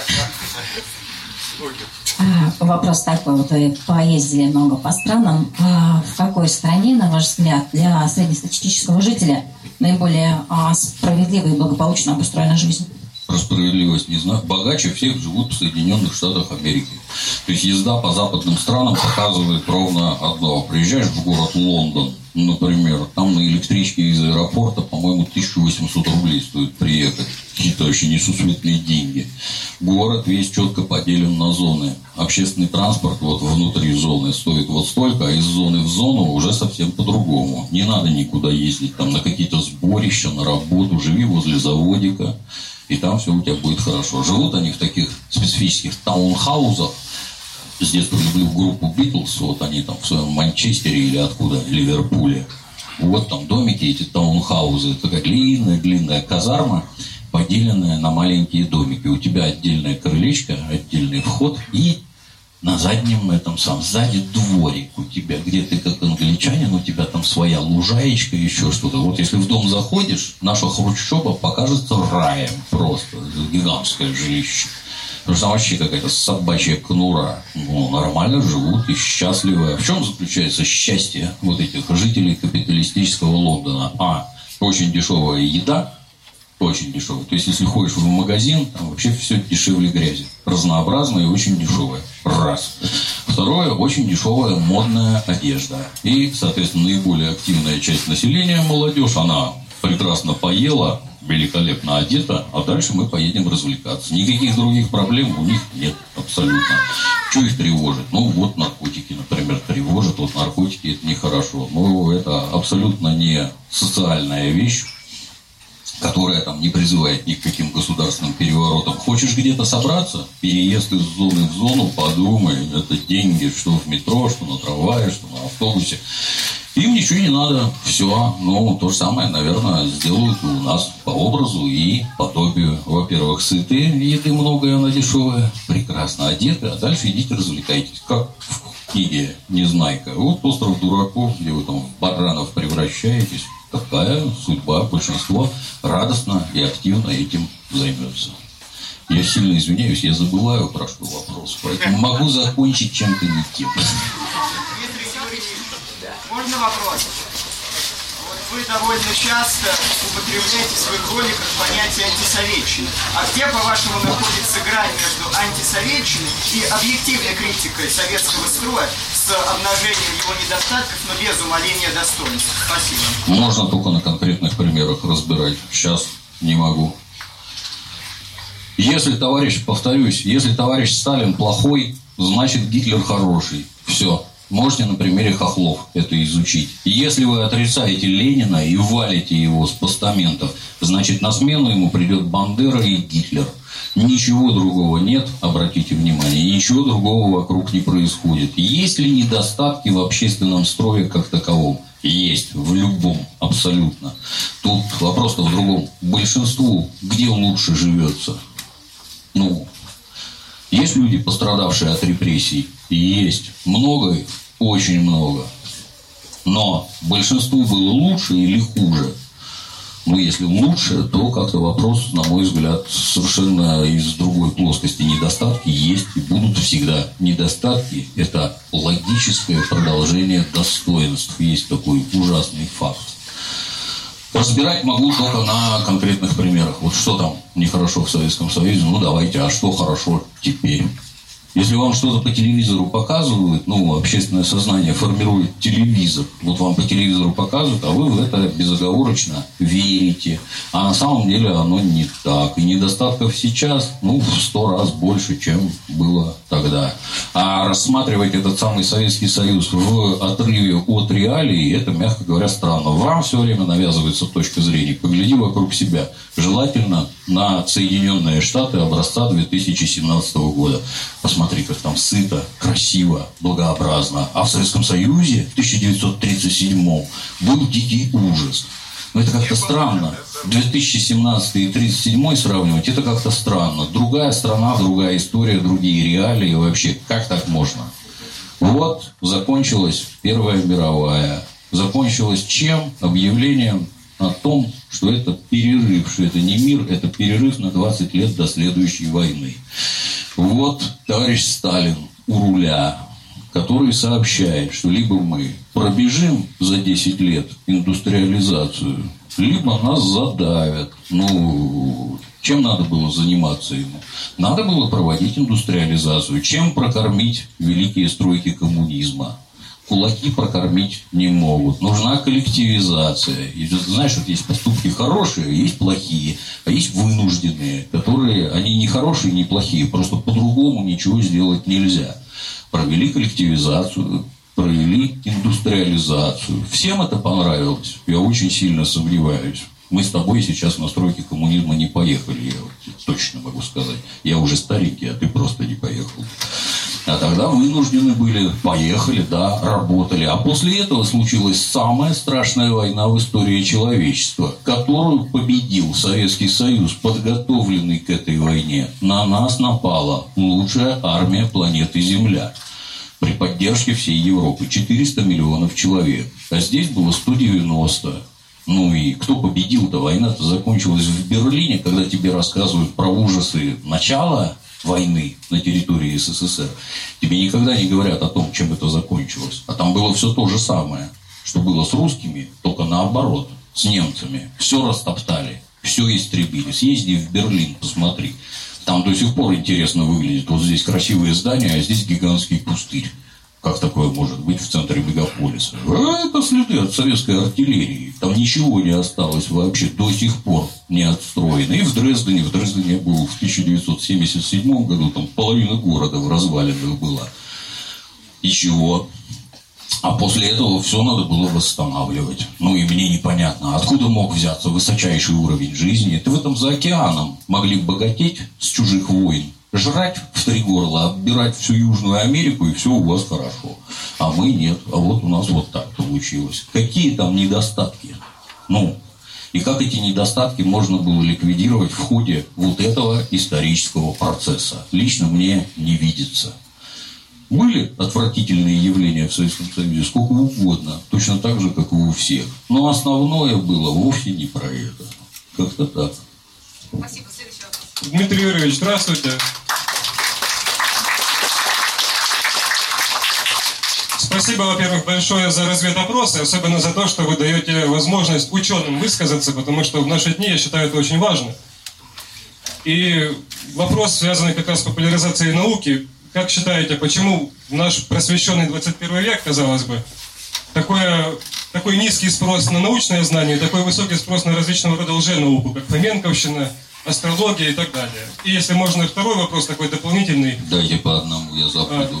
Вопрос такой, вот вы поездили много по странам. В какой стране, на ваш взгляд, для среднестатистического жителя наиболее справедливая и благополучно обустроена жизнь? Про справедливость не знаю. Богаче всех живут в Соединенных Штатах Америки. То есть езда по западным странам показывает ровно одно. Приезжаешь в город Лондон, например, там на электричке из аэропорта, по-моему, 1800 рублей стоит приехать. Какие-то вообще несусветные деньги. Город весь четко поделен на зоны. Общественный транспорт вот внутри зоны стоит вот столько, а из зоны в зону уже совсем по-другому. Не надо никуда ездить там на какие-то сборища, на работу. Живи возле заводика, и там все у тебя будет хорошо. Живут они в таких специфических таунхаузах. С детства люблю группу Битлз, вот они там в своем Манчестере или откуда, Ливерпуле. Вот там домики, эти таунхаузы, такая длинная казарма, поделенная на маленькие домики. У тебя отдельное крылечко, отдельный вход, и на заднем сзади дворик у тебя, где ты как англичанин, у тебя там своя лужаечка, еще что-то. Вот если в дом заходишь, наша хрущоба покажется раем просто, гигантское жилище. Потому что там вообще какая-то собачья конура. Ну, нормально живут и счастливы. В чем заключается счастье вот этих жителей капиталистического Лондона? Очень дешевая еда, очень дешевая. То есть, если ходишь в магазин, там вообще все дешевле грязи. Разнообразная и очень дешевая. Раз. Второе, очень дешевая модная одежда. И, соответственно, наиболее активная часть населения, молодежь, она прекрасно поела, великолепно одета, а дальше мы поедем развлекаться. Никаких других проблем у них нет абсолютно. Что их тревожит? Ну, вот наркотики, например, тревожат. Вот наркотики – это нехорошо. Но это абсолютно не социальная вещь, которая там не призывает ни к каким государственным переворотам. Хочешь где-то собраться? Переезд из зоны в зону, подумай. Это деньги, что в метро, что на трамвае, что на автобусе. Им ничего не надо, все. Ну, то же самое, наверное, сделают и у нас по образу и подобию. Во-первых, сыты, еды много, и она дешевая, прекрасно одеты, а дальше идите развлекайтесь. Как в книге «Незнайка». Вот остров дураков, где вы там в баранов превращаетесь. Такая судьба, большинство радостно и активно этим займется. Я сильно извиняюсь, я забываю, про что вопрос, поэтому могу закончить чем-то не тем. Можно вопрос? вы довольно часто употребляете в своих роликах понятие антисоветчины. А где, по-вашему, находится грань между антисоветчиной и объективной критикой советского строя с обнажением его недостатков, но без умаления достоинств? Спасибо. Можно только на конкретных примерах разбирать. Сейчас не могу. Если товарищ, повторюсь, если товарищ Сталин плохой, значит Гитлер хороший. Все. Можете на примере хохлов это изучить. Если вы отрицаете Ленина и валите его с постаментов, значит на смену ему придет Бандера и Гитлер. Ничего другого нет, обратите внимание, ничего другого вокруг не происходит. Есть ли недостатки в общественном строе как таковом? Есть, в любом, абсолютно. Тут вопрос-то в другом. Большинству где лучше живется? Есть люди, пострадавшие от репрессий, и есть много, очень много. Но большинству было лучше или хуже? Если лучше, то как-то вопрос, на мой взгляд, совершенно из другой плоскости. Недостатки есть и будут всегда. Недостатки – это логическое продолжение достоинств. Есть такой ужасный факт. Разбирать могу только на конкретных примерах. Вот что там нехорошо в Советском Союзе, давайте, а что хорошо теперь? Если вам что-то по телевизору показывают, общественное сознание формирует телевизор. Вот вам по телевизору показывают, а вы в это безоговорочно верите. А на самом деле оно не так. И недостатков сейчас, в 100 раз больше, чем было тогда. А рассматривать этот самый Советский Союз в отрыве от реалий, это, мягко говоря, странно. Вам все время навязывается точка зрения. Погляди вокруг себя. Желательно на Соединенные Штаты образца 2017 года. Посмотри, как там сыто, красиво, благообразно. А в Советском Союзе в 1937 был дикий ужас. Это как-то странно. 2017 и 1937 сравнивать, это как-то странно. Другая страна, другая история, другие реалии. Вообще, как так можно? Вот закончилась Первая мировая. Закончилась чем? Объявлением о том, что это перерыв, что это не мир, это перерыв на 20 лет до следующей войны. Вот товарищ Сталин у руля, который сообщает, что либо мы пробежим за 10 лет индустриализацию, либо нас задавят. Чем надо было заниматься ему? Надо было проводить индустриализацию. Чем прокормить великие стройки коммунизма? Кулаки прокормить не могут. Нужна коллективизация. И ты знаешь, вот есть поступки хорошие, есть плохие, а есть вынужденные, которые, они не хорошие, не плохие, просто по-другому ничего сделать нельзя. Провели коллективизацию, провели индустриализацию. Всем это понравилось? Я очень сильно сомневаюсь. Мы с тобой сейчас на стройке коммунизма не поехали, я вот точно могу сказать. Я уже старенький, а ты просто не поехал. А тогда вынуждены были, поехали, да, работали. А после этого случилась самая страшная война в истории человечества, которую победил Советский Союз, подготовленный к этой войне. На нас напала лучшая армия планеты Земля. При поддержке всей Европы. 400 миллионов человек. А здесь было 190. И кто победил-то? Война-то закончилась в Берлине, когда тебе рассказывают про ужасы начала войны на территории СССР. Тебе никогда не говорят о том, чем это закончилось. А там было все то же самое, что было с русскими, только наоборот, с немцами. Все растоптали, все истребили. Съезди в Берлин, посмотри. Там до сих пор интересно выглядит. Вот здесь красивые здания, а здесь гигантский пустырь. Как такое может быть в центре мегаполиса? Это следы от советской артиллерии. Там ничего не осталось вообще до сих пор не отстроено. И в Дрездене был в 1977 году, там половина города в развалинах была. И чего? А после этого все надо было восстанавливать. И мне непонятно, откуда мог взяться высочайший уровень жизни. Это в этом за океаном могли богатеть с чужих войн. Жрать в 3 горла, оббирать всю Южную Америку, и все у вас хорошо. А мы нет. А вот у нас вот так получилось. Какие там недостатки? И как эти недостатки можно было ликвидировать в ходе вот этого исторического процесса? Лично мне не видится. Были отвратительные явления в Советском Союзе, сколько угодно, точно так же, как и у всех. Но основное было вовсе не про это. Как-то так. Спасибо. Следующий вопрос. Дмитрий Юрьевич, здравствуйте. Спасибо, во-первых, большое за разведопросы, особенно за то, что вы даете возможность ученым высказаться, потому что в наши дни, я считаю, это очень важно. И вопрос, связанный как раз с популяризацией науки. Как считаете, почему в наш просвещенный 21 век, казалось бы, такой низкий спрос на научное знание и такой высокий спрос на различного рода лженауку, как фоменковщина, астрология и так далее? И если можно, второй вопрос такой дополнительный. Дайте по одному, я забуду.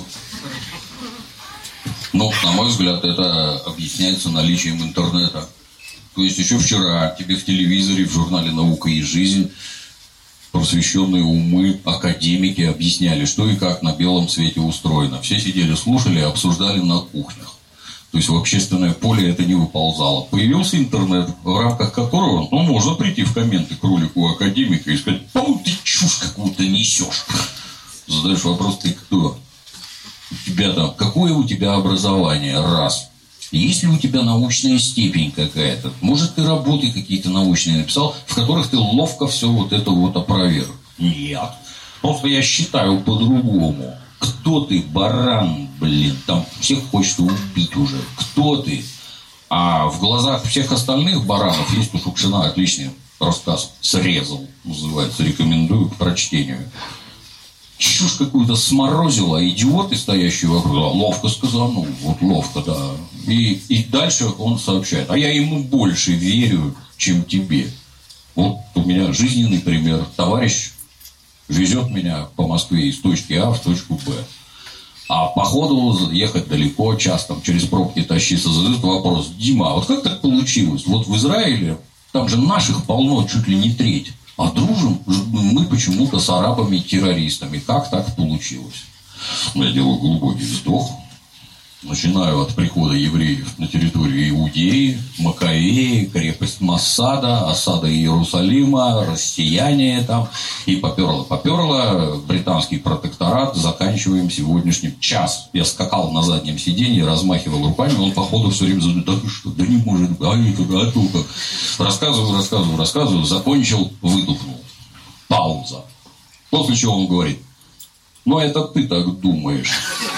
Ну, на мой взгляд, это объясняется наличием интернета. То есть еще вчера тебе в телевизоре, в журнале «Наука и жизнь» просвещенные умы, академики объясняли, что и как на белом свете устроено. Все сидели, слушали, обсуждали на кухнях. То есть в общественное поле это не выползало. Появился интернет, в рамках которого, ну, можно прийти в комменты к ролику академика и сказать: «По-моему, ты чушь какую-то несешь». Задаешь вопрос: ты кто? У тебя там, какое у тебя образование? Раз. Есть ли у тебя научная степень какая-то? Может, ты работы какие-то научные написал, в которых ты ловко все вот это вот опроверг? Нет. Просто я считаю по-другому. Кто ты, баран, блин? Там всех хочется убить уже. Кто ты? А в глазах всех остальных баранов есть у Шукшина отличный рассказ «Срезал», называется, рекомендую к прочтению. Чушь какую-то сморозила, а идиоты, стоящие вокруг, да, ловко сказал, ну, вот ловко, да. И дальше он сообщает: а я ему больше верю, чем тебе. Вот у меня жизненный пример. Товарищ везет меня по Москве из точки А в точку Б. А по ходу ехать далеко, час там через пробки тащиться, задают вопрос: Дима, а вот как так получилось? Вот в Израиле, там же наших полно, чуть ли не треть. А дружим мы почему-то с арабами-террористами. Как так получилось? Я делаю глубокий вздох. Начинаю от прихода евреев на территорию Иудеи, Маккавеи, крепость Массада, осада Иерусалима, россияне там. И поперло, британский протекторат, заканчиваем сегодняшним час. Я скакал на заднем сиденье, размахивал руками, он по ходу все время задает: да ты что, да не может быть, а только. Рассказываю, закончил, выдохнул. Пауза. После чего он говорит: ну это ты так думаешь.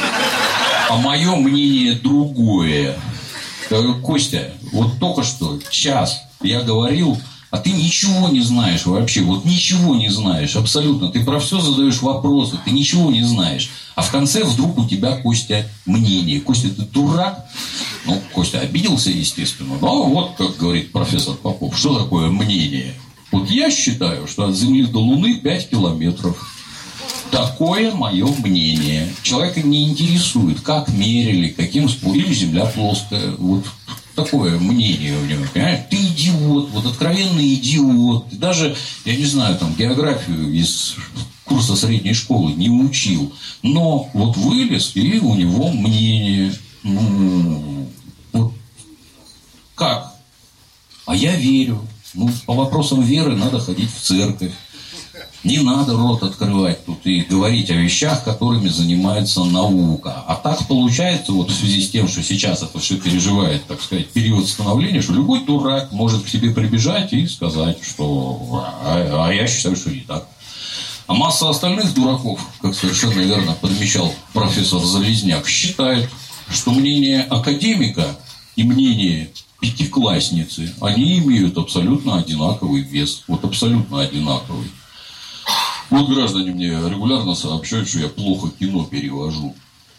А мое мнение другое. Я говорю: Костя, вот только что, час я говорил, а ты ничего не знаешь вообще. Вот ничего не знаешь, абсолютно. Ты про все задаешь вопросы, ты ничего не знаешь. А в конце вдруг у тебя, Костя, мнение. Костя, ты дурак? Ну, Костя обиделся, естественно. Ну, вот, как говорит профессор Попов, что такое мнение? Вот я считаю, что от Земли до Луны 5 километров. Такое мое мнение. Человека не интересует, как мерили, каким способом. Или Земля плоская. Вот такое мнение у него. Понимаешь? Ты идиот, вот откровенный идиот. Ты даже, я не знаю, там географию из курса средней школы не учил. Но вот вылез, и у него мнение. Ну, вот как? А я верю. Ну, по вопросам веры надо ходить в церковь. Не надо рот открывать тут и говорить о вещах, которыми занимается наука. А так получается, вот в связи с тем, что сейчас это все переживает, так сказать, период становления, что любой дурак может к себе прибежать и сказать, что а я считаю, что не так. А масса остальных дураков, как совершенно верно подмечал профессор Залезняк, считает, что мнение академика и мнение пятиклассницы, они имеют абсолютно одинаковый вес. Вот абсолютно одинаковый. Вот граждане мне регулярно сообщают, что я плохо кино перевожу.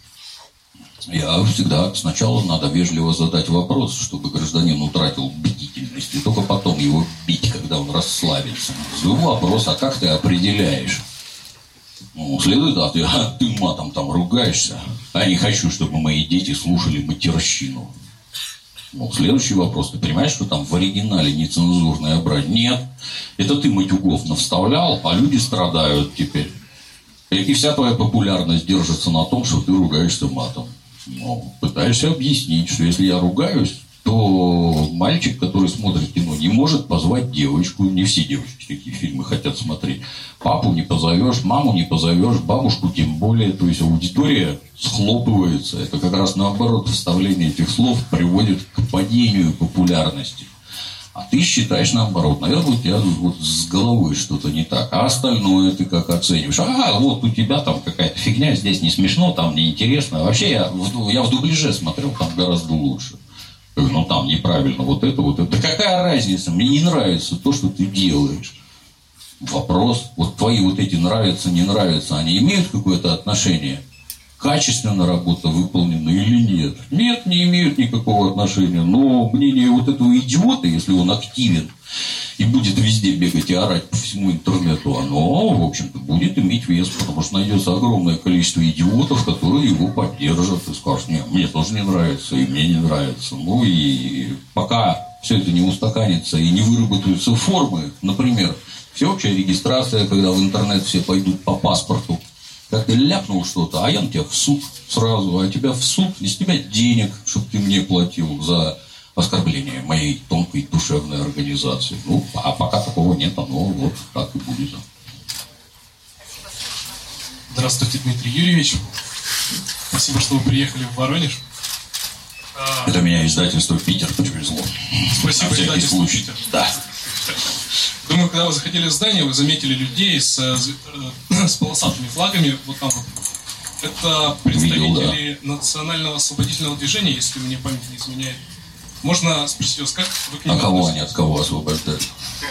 Я всегда сначала надо вежливо задать вопрос, чтобы гражданин утратил бдительность, и только потом его бить, когда он расслабится. Вопрос: а как ты определяешь? Ну, следует ответ: а ты матом там ругаешься, а не хочу, чтобы мои дети слушали матерщину. Ну, следующий вопрос: ты понимаешь, что там в оригинале нецензурное брать? Нет. Это ты матюгов навставлял, а люди страдают теперь. И вся твоя популярность держится на том, что ты ругаешься матом. Ну, пытаешься объяснить, что если я ругаюсь, то мальчик, который смотрит кино, не может позвать девочку. Не все девочки такие фильмы хотят смотреть. Папу не позовешь, маму не позовешь, бабушку тем более. То есть аудитория схлопывается. Это как раз наоборот, вставление этих слов приводит к падению популярности. А ты считаешь наоборот. Наверное, у тебя вот с головой что-то не так. А остальное ты как оцениваешь? Ага, вот у тебя там какая-то фигня, здесь не смешно, там неинтересно. Вообще я в дубляже смотрел, там гораздо лучше. Ну там неправильно, вот это. Да какая разница? Мне не нравится то, что ты делаешь. Вопрос, вот твои вот эти нравятся, не нравятся, они имеют какое-то отношение? Качественно работа выполнена или нет? Нет, не имеют никакого отношения. Но мнение вот этого идиота, если он активен и будет везде бегать и орать по всему интернету, оно, в общем-то, будет иметь вес, потому что найдется огромное количество идиотов, которые его поддержат и скажут: нет, мне тоже не нравится, и мне не нравится. Ну и пока все это не устаканится и не выработаются формы, например, всеобщая регистрация, когда в интернет все пойдут по паспорту, как ты ляпнул что-то, а я на тебя в суд сразу, а тебя в суд, из тебя денег, чтобы ты мне платил за оскорбление моей тонкой душевной организации. Ну, а пока такого нет, оно вот так и будет. Здравствуйте, Дмитрий Юрьевич. Спасибо, что вы приехали в Воронеж. Это меня издательство «Питер» привезло. Спасибо, издательство «Питер». Да. Думаю, когда вы заходили в здание, вы заметили людей с полосатыми флагами. Вот там вот. Это представители национального освободительного движения, если мне память не изменяет. Можно спросить вас, как вы к ним относитесь? Кого они от кого освобождают?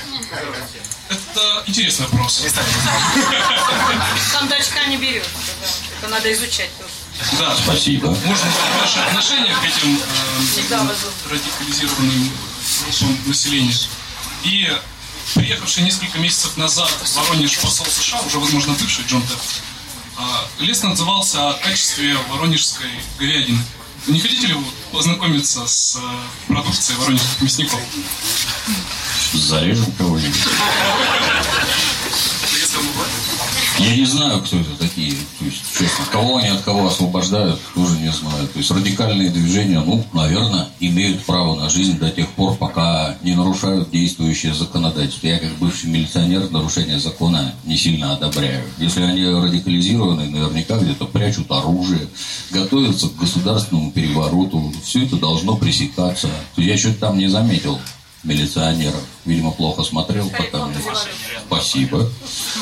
Это интересный вопрос. Там дачка не берет. Это надо изучать тоже. Да, спасибо. Можно ваше отношение к этим радикализированным группам населения. И приехавший несколько месяцев назад в Воронеж посол США, уже, возможно, бывший Джон Тефф, лестно отзывался о качестве воронежской говядины. Не хотите ли вы познакомиться с продукцией воронежских мясников? Зарежем кого-нибудь. Я не знаю, кто это такие. То есть, честно, кого они от кого освобождают, тоже не знаю. То есть радикальные движения, ну, наверное, имеют право на жизнь до тех пор, пока не нарушают действующее законодательство. Я, как бывший милиционер, нарушение закона не сильно одобряю. Если они радикализированы, наверняка где-то прячут оружие, готовятся к государственному перевороту. Все это должно пресекаться. То есть я что-то там не заметил милиционеров. Видимо, плохо смотрел, пока мне... Спасибо.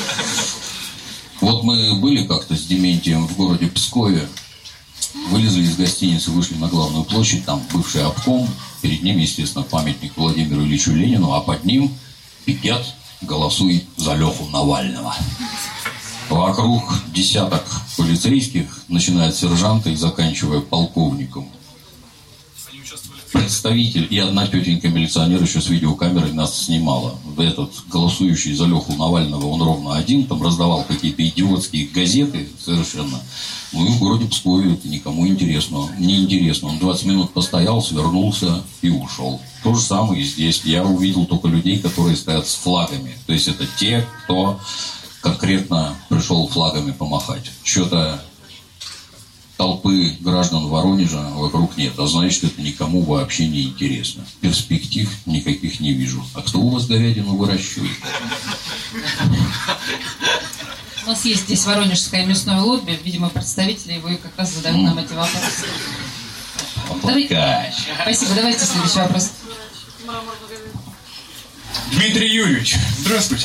Вот мы были как-то с Дементием в городе Пскове, вылезли из гостиницы, вышли на главную площадь, там бывший обком, перед ним, естественно, памятник Владимиру Ильичу Ленину, а под ним пикет «Голосуй за Леху Навального». Вокруг десяток полицейских, начиная от сержанта и заканчивая полковником. Представитель и одна тетенька-милиционер еще с видеокамерой нас снимала. Этот голосующий за Леху Навального, он ровно один, там раздавал какие-то идиотские газеты совершенно. Ну и в городе Пскове это никому не интересно. Он 20 минут постоял, свернулся и ушел. То же самое и здесь. Я увидел только людей, которые стоят с флагами. То есть это те, кто конкретно пришел флагами помахать. Что-то толпы граждан Воронежа вокруг нет, а значит, это никому вообще не интересно. Перспектив никаких не вижу. А кто у вас говядину выращивает? У нас есть здесь воронежское мясное лобби, видимо, представители его как раз задают нам эти вопросы. Спасибо, давайте следующий вопрос. Дмитрий Юрьевич, здравствуйте.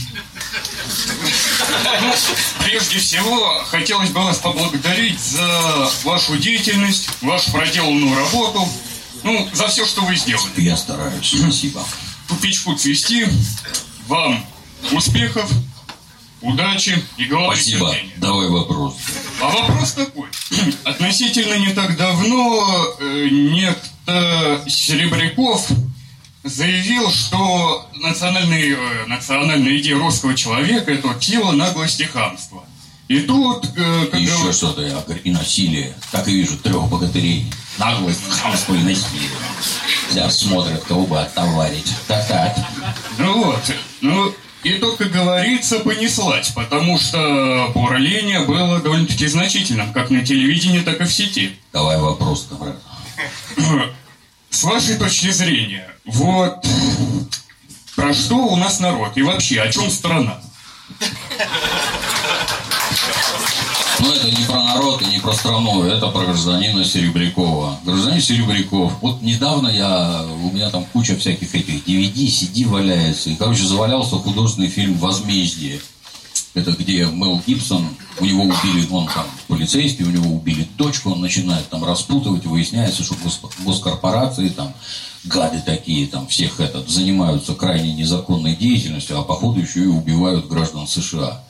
Прежде всего, хотелось бы вас поблагодарить за вашу деятельность, вашу проделанную работу, ну, за все, что вы сделали. Я стараюсь, спасибо. Тупичку цвести, вам успехов, удачи и главное спасибо. Терпения. Давай вопрос. А вопрос такой. Относительно не так давно некто Серебряков заявил, что национальная идея русского человека – это сила, наглость и хамство. И тут... Еще что-то, я говорю, и насилие. Так и вижу 3 богатырей. Наглость, хамство и насилие. Сейчас смотрят, кого бы оттоварить. Так. Ну вот. Ну, и тут, как говорится, понеслась, потому что бурление было довольно-таки значительным, как на телевидении, так и в сети. Давай вопрос, камрад. С вашей точки зрения, вот про что у нас народ и вообще о чем страна? Но это не про народ и не про страну, это про гражданина Серебрякова. Гражданин Серебряков, вот недавно у меня там куча всяких этих DVD, CD валяется, и, короче, завалялся художественный фильм «Возмездие». Это где Мел Гибсон, у него убили, он там полицейский, у него убили дочку, он начинает там распутывать, выясняется, что госкорпорации там, гады такие, там всех занимаются крайне незаконной деятельностью, а походу еще и убивают граждан США.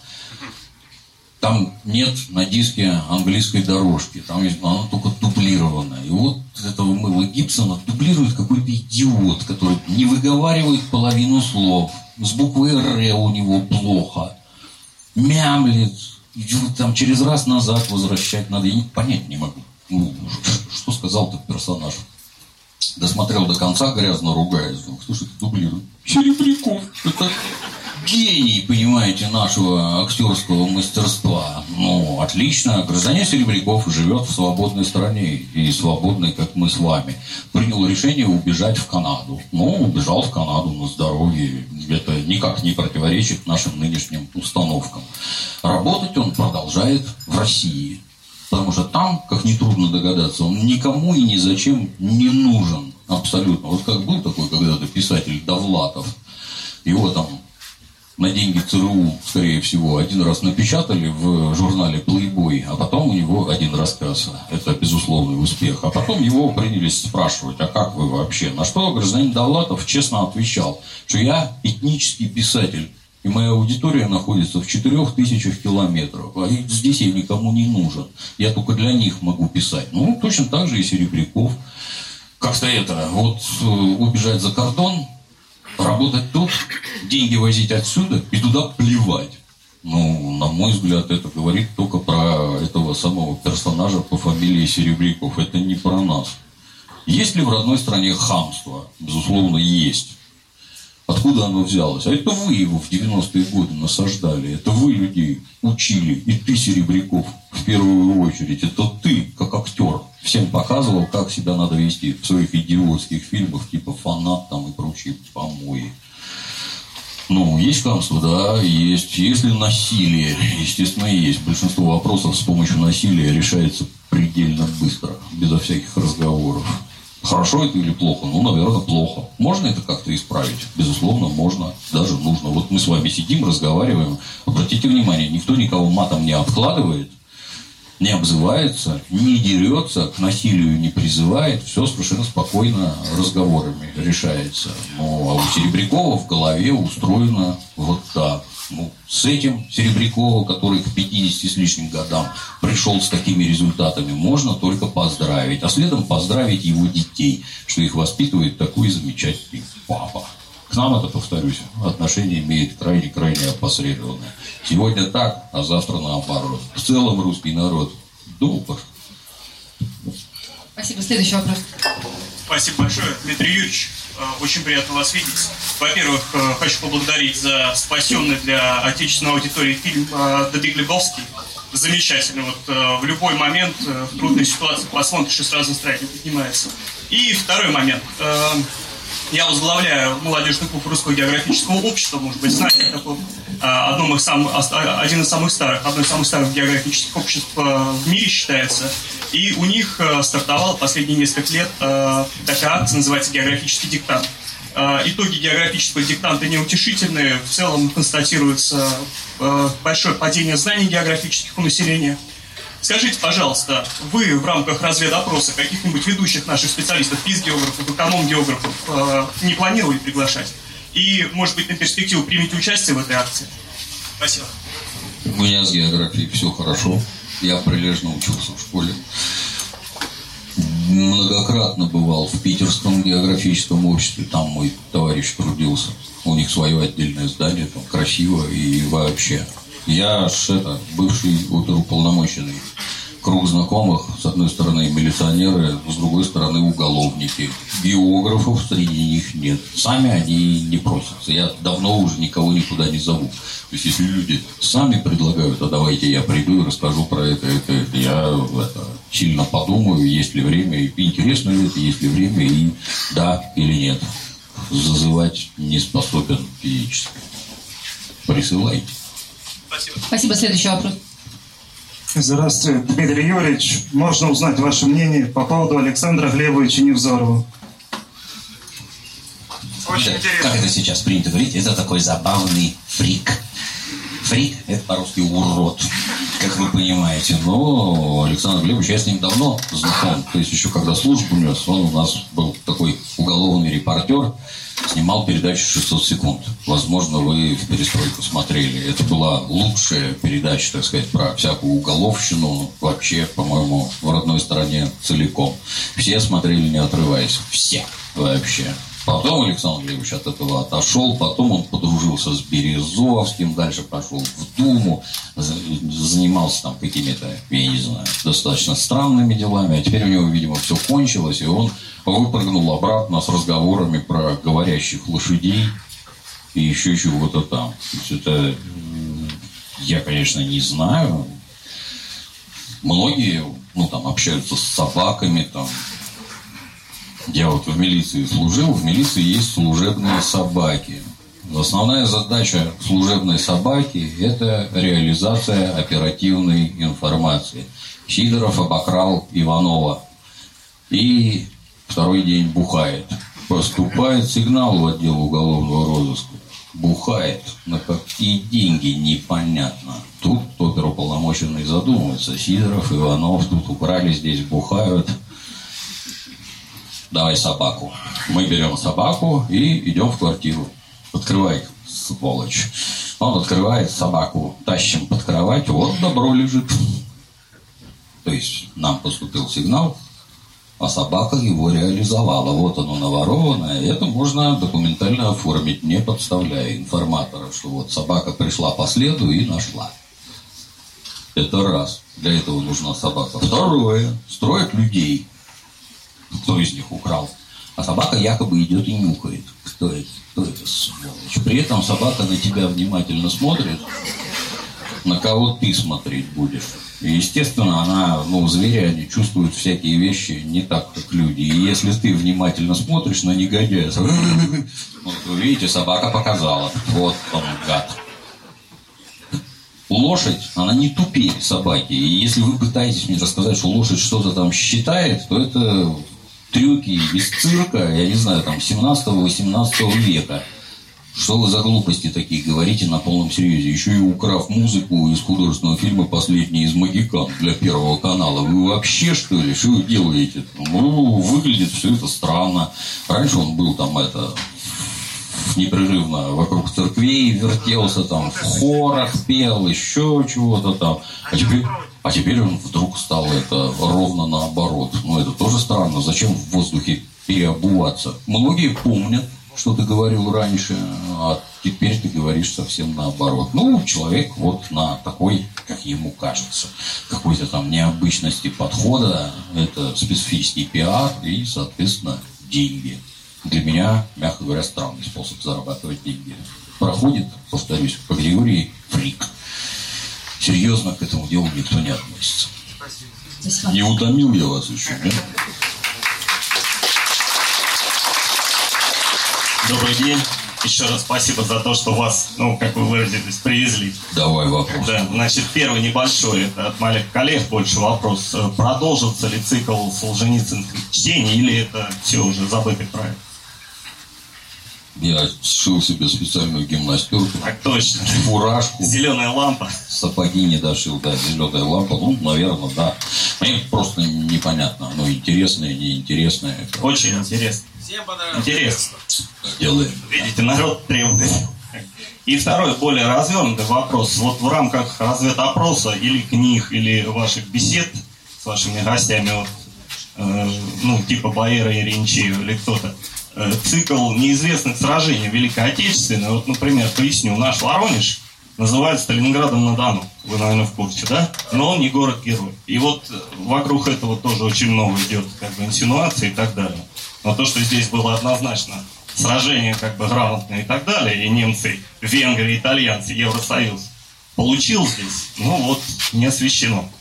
Там нет на диске английской дорожки, там она только дублированная. И вот этого Мэла Гибсона дублирует какой-то идиот, который не выговаривает половину слов, с буквой «Р» у него плохо, мямлет, там через раз назад возвращать надо. Я понять не могу, что сказал этот персонаж. Досмотрел до конца, грязно ругаясь. Кто же это дублирует? Серебряков. Это гений, понимаете, нашего актерского мастерства. Ну, отлично. Гражданин Серебряков живет в свободной стране. И свободный, как мы с вами. Принял решение убежать в Канаду. Ну, убежал в Канаду на здоровье. Это никак не противоречит нашим нынешним установкам. Работать он продолжает в России. Потому что там, как нетрудно догадаться, он никому и ни зачем не нужен. Абсолютно. Вот как был такой когда-то писатель Довлатов. Его там на деньги ЦРУ, скорее всего, один раз напечатали в журнале Playboy, а потом у него один рассказ. Это безусловный успех. А потом его принялись спрашивать, а как вы вообще? На что гражданин Довлатов честно отвечал, что я этнический писатель, и моя аудитория находится в 4000 километрах. А здесь я никому не нужен. Я только для них могу писать. Ну, точно так же и Серебряков. Как-то убежать за кордон, работать тут, деньги возить отсюда и туда плевать. Ну, на мой взгляд, это говорит только про этого самого персонажа по фамилии Серебряков. Это не про нас. Есть ли в родной стране хамство? Безусловно, есть. Откуда оно взялось? А это вы его в 90-е годы насаждали. Это вы людей учили. И ты, Серебряков, в первую очередь. Это ты, как актер, всем показывал, как себя надо вести в своих идиотских фильмах, типа «Фанат» там и прочие помои. Ну, есть хамство, да, есть. Если насилие, естественно, есть. Большинство вопросов с помощью насилия решается предельно быстро, безо всяких разговоров. Хорошо это или плохо? Ну, наверное, плохо. Можно это как-то исправить? Безусловно, можно, даже нужно. Вот мы с вами сидим, разговариваем. Обратите внимание, никто никого матом не обкладывает, не обзывается, не дерется, к насилию не призывает. Все совершенно спокойно разговорами решается. Ну, а у Серебрякова в голове устроено вот так. Ну, с этим Серебрякова, который к 50 с лишним годам пришел с такими результатами, можно только поздравить. А следом поздравить его детей, что их воспитывает такой замечательный папа. К нам это, повторюсь, отношение имеет крайне-крайне опосредованное. Сегодня так, а завтра наоборот. В целом русский народ добр. Спасибо. Следующий вопрос. Спасибо большое, Дмитрий Юрьевич. Очень приятно вас видеть. Во-первых, хочу поблагодарить за спасенный для отечественной аудитории фильм «The Big Lebowski». Замечательно. Вот в любой момент, в трудной ситуации посмотришь, и сразу настроение поднимается. И второй момент. Я возглавляю молодежный клуб Русского географического общества, может быть, знаете, такой, одно из самых старых географических обществ в мире считается. И у них стартовала последние несколько лет такая акция, называется «Географический диктант». Итоги географического диктанта неутешительные. В целом констатируется большое падение знаний географических у населения. Скажите, пожалуйста, вы в рамках разведопроса каких-нибудь ведущих наших специалистов, физгеографов, эконом-географов не планировали приглашать? И, может быть, на перспективу примите участие в этой акции? Спасибо. У меня с географией все хорошо. Я прилежно учился в школе. Многократно бывал в Питерском географическом обществе. Там мой товарищ трудился. У них свое отдельное здание, там красиво и вообще. Я бывший оперуполномоченный. Круг знакомых, с одной стороны милиционеры, с другой стороны уголовники. Географов среди них нет. Сами они не просятся. Я давно уже никого никуда не зову. То есть, если люди сами предлагают, а давайте я приду и расскажу про это, я сильно подумаю, есть ли время, и интересно ли это, есть ли время, и да или нет. Зазывать не способен физически. Присылайте. Спасибо. Следующий вопрос. Здравствуйте, Дмитрий Юрьевич. Можно узнать ваше мнение по поводу Александра Глебовича Невзорова? Как это сейчас принято говорить, это такой забавный фрик. Фрик – это по-русски урод, как вы понимаете. Но Александр Глебович, я с ним давно знаком. То есть еще когда службу нес, он у нас был такой уголовный репортер, снимал передачу «600 секунд». Возможно, вы в перестройку смотрели. Это была лучшая передача, так сказать, про всякую уголовщину. Вообще, по-моему, в родной стране целиком. Все смотрели, не отрываясь. Все вообще. Потом Александр Глебович от этого отошел, потом он подружился с Березовским, дальше пошел в Думу, занимался там какими-то, я не знаю, достаточно странными делами, а теперь у него, видимо, все кончилось, и он выпрыгнул обратно с разговорами про говорящих лошадей и еще чего-то там. То есть это я, конечно, не знаю. Многие, там, общаются с собаками, там. Я вот в милиции служил, в милиции есть служебные собаки. Основная задача служебной собаки – это реализация оперативной информации. Сидоров обокрал Иванова и второй день бухает. Поступает сигнал в отдел уголовного розыска. Бухает. На какие деньги, непонятно. Тут оперуполномоченный задумывается. Сидоров, Иванов тут украли, здесь бухают. Давай собаку. Мы берем собаку и идем в квартиру. Открывай, сволочь. Он открывает собаку, тащим под кровать, вот добро лежит. То есть нам поступил сигнал, а собака его реализовала. Вот оно наворованное. Это можно документально оформить, не подставляя информатора, что вот собака пришла по следу и нашла. Это раз. Для этого нужна собака. Второе. Строят людей. Кто из них украл. А собака якобы идет и нюхает. Кто это? Кто это, сволочь? При этом собака на тебя внимательно смотрит, на кого ты смотреть будешь. И, естественно, она, звери, они чувствуют всякие вещи не так, как люди. И если ты внимательно смотришь на негодяя, вот вы видите, собака показала. Вот он, гад. Лошадь, она не тупее собаки. И если вы пытаетесь мне рассказать, что лошадь что-то там считает, то это трюки из цирка, я не знаю, там, 17-18 века. Что вы за глупости такие говорите на полном серьезе? Еще и украв музыку из художественного фильма «Последний из Могикан» для Первого канала. Вы вообще, что ли? Что вы делаете? Выглядит все это странно. Раньше он был там непрерывно вокруг церквей вертелся, там, в хорах пел, еще чего-то там. А теперь он вдруг стал это ровно наоборот. Это тоже странно. Зачем в воздухе переобуваться? Многие помнят, что ты говорил раньше, а теперь ты говоришь совсем наоборот. Человек вот на такой, как ему кажется, какой-то там необычности подхода, это специфический пиар и, соответственно, деньги. Для меня, мягко говоря, странный способ зарабатывать деньги. Проходит, повторюсь, по категории фрик. Серьезно к этому делу никто не относится. Спасибо. Не утомил я вас еще, нет? Добрый день. Еще раз спасибо за то, что вас, как вы выразились, привезли. Давай вопрос. Да, значит, первый небольшой, это от моих коллег больше вопрос. Продолжится ли цикл Солженицынских чтений, или это все уже забытый проект? Я сшил себе специальную гимнастерку. Так точно. Фуражку. Зеленая лампа. Сапоги не дошил, да, зеленая лампа. Наверное, да. Мне просто непонятно. Интересное, неинтересное. Очень интересно. Всем понравилось. Интересно. Делаем. Видите, народ требует. И второй, более развернутый вопрос. Вот в рамках разведопроса или книг, или ваших бесед с вашими гостями, типа Баера и Ренчиева или кто-то, цикл неизвестных сражений Великой Отечественной, вот, например, поясню, наш Воронеж называют Сталинградом-на-Дону. Вы, наверное, в курсе, да? Но он не город-герой. И вот вокруг этого тоже очень много идет инсинуаций и так далее. Но то, что здесь было однозначно сражение грамотное и так далее, и немцы, венгры, итальянцы, Евросоюз получил здесь, не освещено.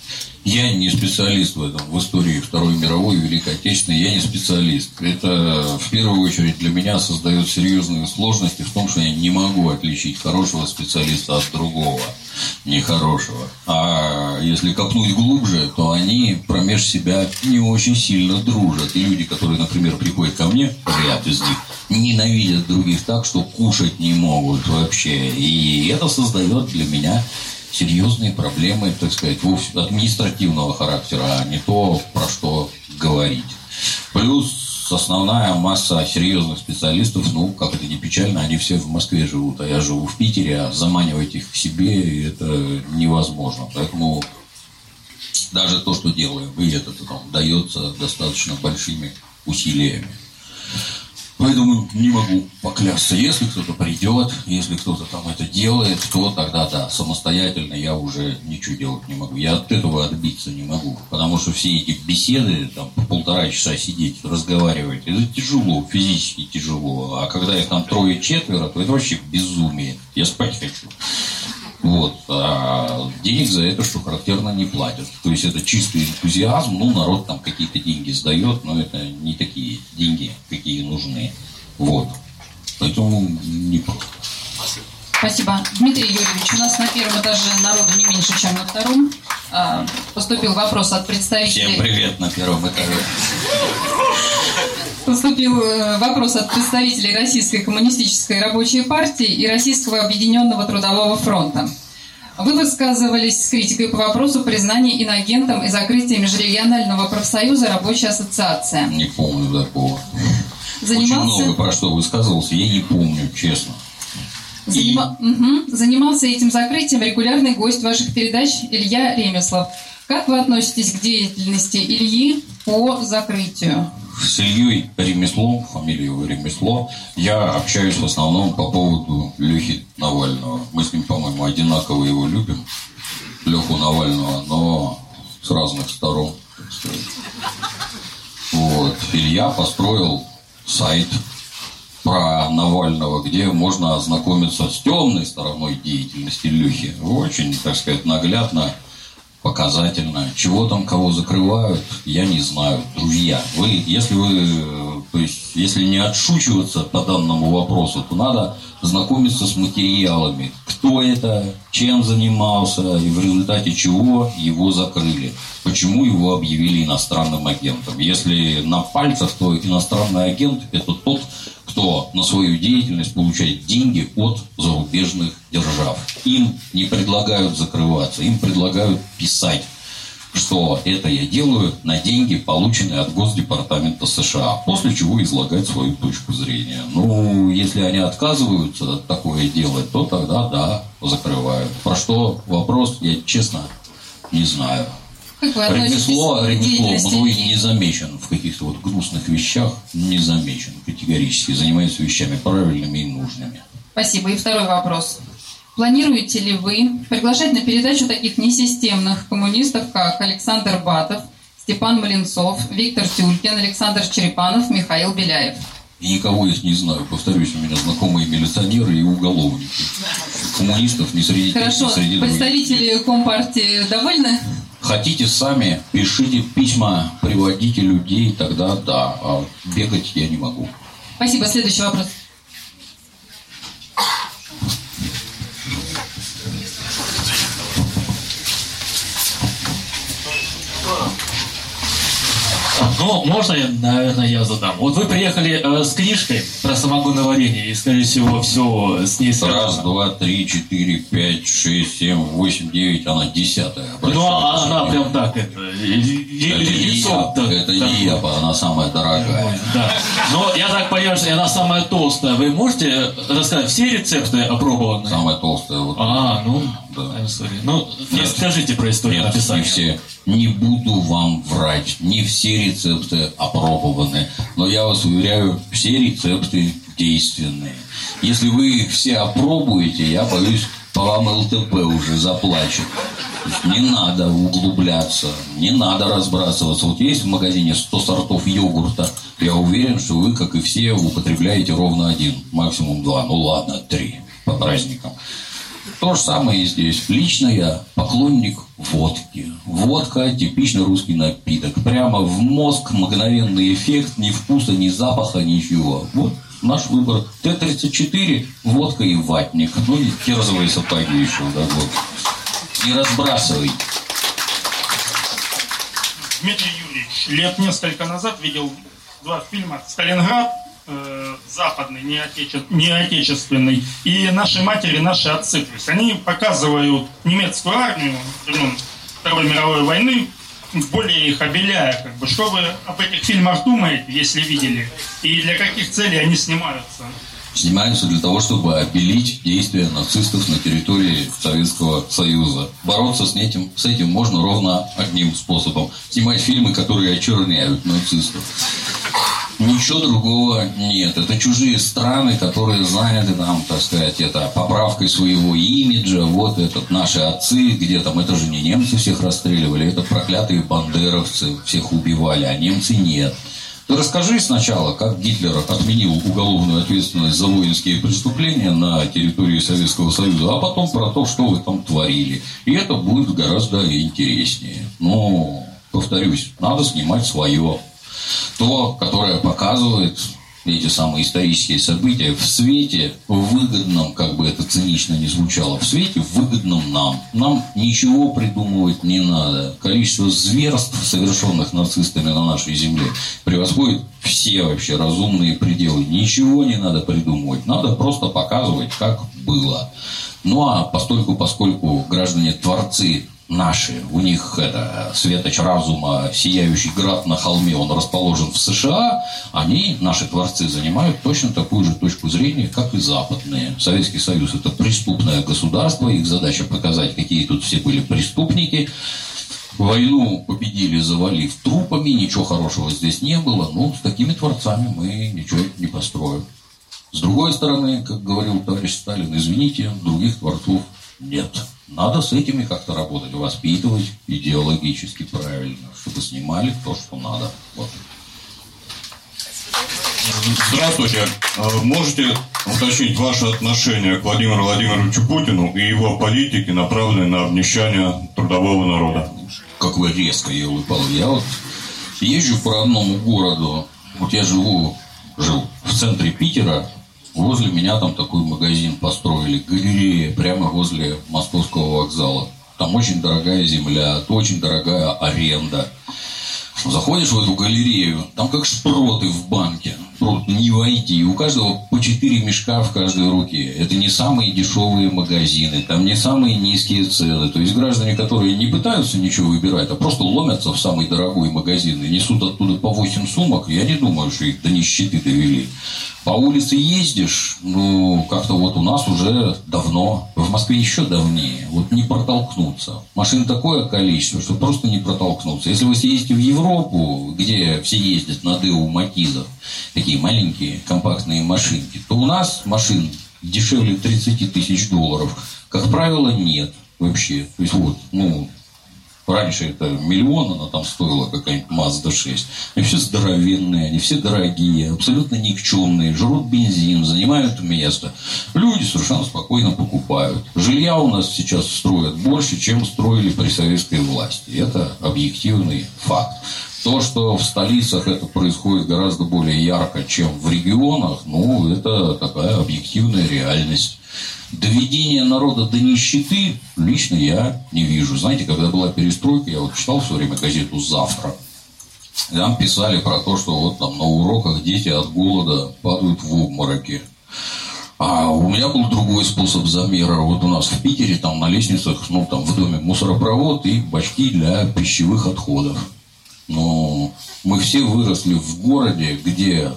Я не специалист в этом, в истории Второй мировой и Великой Отечественной, я не специалист. Это в первую очередь для меня создает серьезные сложности в том, что я не могу отличить хорошего специалиста от другого, нехорошего. А если копнуть глубже, то они промеж себя не очень сильно дружат. И люди, которые, например, приходят ко мне, ряд из них, ненавидят других так, что кушать не могут вообще. И это создает для меня серьезные проблемы, так сказать, административного характера, а не то, про что говорить. Плюс основная масса серьезных специалистов, ну, как это ни печально, они все в Москве живут, а я живу в Питере, а заманивать их к себе это невозможно. Поэтому даже то, что делаем, и это там дается достаточно большими усилиями. Поэтому не могу поклясться. Если кто-то придет, если кто-то там это делает, то тогда да, самостоятельно я уже ничего делать не могу. Я от этого отбиться не могу. Потому что все эти беседы, там, по 1,5 часа сидеть, разговаривать, это тяжело, физически тяжело. А когда их там 3-4, то это вообще безумие. Я спать хочу. Вот. А денег за это, что характерно, не платят. То есть это чистый энтузиазм. Ну, народ там какие-то деньги сдает, но это не такие деньги, какие нужны. Вот. Поэтому не просто. Спасибо. Дмитрий Юрьевич, у нас на первом этаже народу не меньше, чем на втором. Поступил вопрос от представителей... Всем привет на первом этаже. Поступил вопрос от представителей Российской коммунистической рабочей партии и Российского объединенного трудового фронта. Вы высказывались с критикой по вопросу признания инагентом и закрытия Межрегионального профсоюза «Рабочая ассоциация». Не помню такого. Занимался... Очень много про что высказывался, я не помню, честно. Занимался этим закрытием регулярный гость ваших передач Илья Ремеслов. Как вы относитесь к деятельности Ильи по закрытию? С Ильей Ремеслом, фамилия его Ремесло, я общаюсь в основном по поводу Лехи Навального. Мы с ним, по-моему, одинаково его любим, Леху Навального, но с разных сторон, так сказать. Вот. Илья построил сайт про Навального, где можно ознакомиться с темной стороной деятельности Лехи. Очень, так сказать, наглядно, показательно. Чего там кого закрывают, я не знаю. Друзья, если не отшучиваться по данному вопросу, то надо знакомиться с материалами. Кто это, чем занимался и в результате чего его закрыли. Почему его объявили иностранным агентом. Если на пальцах, то иностранный агент – это тот, кто на свою деятельность получает деньги от зарубежных держав. Им не предлагают закрываться, им предлагают писать, что это я делаю на деньги, полученные от Госдепартамента США, после чего излагать свою точку зрения. Ну, если они отказываются такое делать, то тогда да, закрывают. Про что вопрос, я честно не знаю. Ремесло мной не замечен в каких-то вот грустных вещах, не замечен категорически, занимается вещами правильными и нужными. Спасибо. И второй вопрос. Планируете ли вы приглашать на передачу таких несистемных коммунистов, как Александр Батов, Степан Маленцов, Виктор Тюлькин, Александр Черепанов, Михаил Беляев? И никого из не знаю. Повторюсь, у меня знакомые милиционеры и уголовники. Коммунистов не среди тех, Хорошо. не среди Представители Компартии довольны? Хотите сами, пишите письма, приводите людей, тогда да. А бегать я не могу. Спасибо. Следующий вопрос. Ну, можно, наверное, я задам. Вот вы приехали с книжкой про самогоноварение, и, скорее всего, все с ней связано. Раз, два, три, 4, 5, 6, 7, 8, 9, она 10-я. Ну, а она прям так, это не я, она самая дорогая. Да. Но я так понимаю, что она самая толстая. Вы можете рассказать, все рецепты опробованы? Самая толстая. Вот. Да. Ну, расскажите про историю написания. Не все. Не буду вам врать. Не все рецепты опробованы. Но я вас уверяю, все рецепты действенные. Если вы их все опробуете, я боюсь, по вам ЛТП уже заплачет. То есть не надо углубляться, не надо разбрасываться. Вот есть в магазине 100 сортов йогурта. Я уверен, что вы, как и все, употребляете ровно 1, максимум 2. Ну ладно, 3 по праздникам. То же самое и здесь. Лично я поклонник водки. Водка – типично русский напиток. Прямо в мозг мгновенный эффект, ни вкуса, ни запаха, ничего. Вот наш выбор. Т-34, водка и ватник. Ну и терзовые сапоги еще. Да, вот. Не разбрасывай. Дмитрий Юрьевич, лет несколько назад видел 2 фильма «Сталинград», западный, не отечественный, и «Наши матери, наши отцы». То есть они показывают немецкую армию времен Второй мировой войны, более их обеляя. Как бы. Что вы об этих фильмах думаете, если видели? И для каких целей они снимаются? Снимаются для того, чтобы обелить действия нацистов на территории Советского Союза. Бороться с этим можно ровно одним способом. Снимать фильмы, которые очерняют нацистов. Ничего другого нет. Это чужие страны, которые заняты там, так сказать, это поправкой своего имиджа. Вот этот наши отцы, где там, это же не немцы всех расстреливали, это проклятые бандеровцы всех убивали, а немцы нет. Ты расскажи сначала, как Гитлер отменил уголовную ответственность за воинские преступления на территории Советского Союза, а потом про то, что вы там творили. И это будет гораздо интереснее. Но, повторюсь, надо снимать свое. То, которое показывает эти самые исторические события в свете выгодном, как бы это цинично ни звучало, в свете выгодном нам. Нам ничего придумывать не надо. Количество зверств, совершенных нацистами на нашей земле, превосходит все вообще разумные пределы. Ничего не надо придумывать. Надо просто показывать, как было. Ну а поскольку граждане-творцы наши, у них это светоч разума, сияющий град на холме, он расположен в США, они, наши творцы, занимают точно такую же точку зрения, как и западные. Советский Союз – это преступное государство, их задача показать, какие тут все были преступники. Войну победили, завалив трупами, ничего хорошего здесь не было, но с такими творцами мы ничего не построим. С другой стороны, как говорил товарищ Сталин, извините, других творцов нет. Надо с этими как-то работать, воспитывать идеологически правильно, чтобы снимали то, что надо. Вот. Здравствуйте. Можете уточнить ваше отношение к Владимиру Владимировичу Путину и его политике, направленной на обнищание трудового народа? Как вы резко ее выпал. Я вот езжу по родному городу. Вот я жил в центре Питера. Возле меня там такой магазин построили, галерея, прямо возле Московского вокзала. Там очень дорогая земля, очень дорогая аренда. Заходишь в эту галерею, там как шпроты в банке. Просто не войти. У каждого по 4 мешка в каждой руке. Это не самые дешевые магазины, там не самые низкие цены. То есть граждане, которые не пытаются ничего выбирать, а просто ломятся в самый дорогой магазин и несут оттуда по 8 сумок, я не думаю, что их до нищеты довели. По улице ездишь, ну, как-то вот у нас уже давно, в Москве еще давнее, вот не протолкнуться. Машин такое количество, что просто не протолкнуться. Если вы съездите в Европу, где все ездят на Деу Матизах, такие маленькие компактные машинки, то у нас машин дешевле 30 тысяч долларов, как правило, нет вообще. То есть вот, ну, раньше это миллион, она там стоила какая-нибудь Mazda 6. Они все здоровенные, они все дорогие, абсолютно никчемные, жрут бензин, занимают место. Люди совершенно спокойно покупают. Жилья у нас сейчас строят больше, чем строили при советской власти. Это объективный факт. То, что в столицах это происходит гораздо более ярко, чем в регионах, ну, это такая объективная реальность. Доведение народа до нищеты лично я не вижу. Знаете, когда была перестройка, я вот читал в свое время газету «Завтра». Там писали про то, что вот там на уроках дети от голода падают в обмороки. А у меня был другой способ замера. Вот у нас в Питере там на лестницах, ну там в доме мусоропровод и бачки для пищевых отходов. Но мы все выросли в городе, где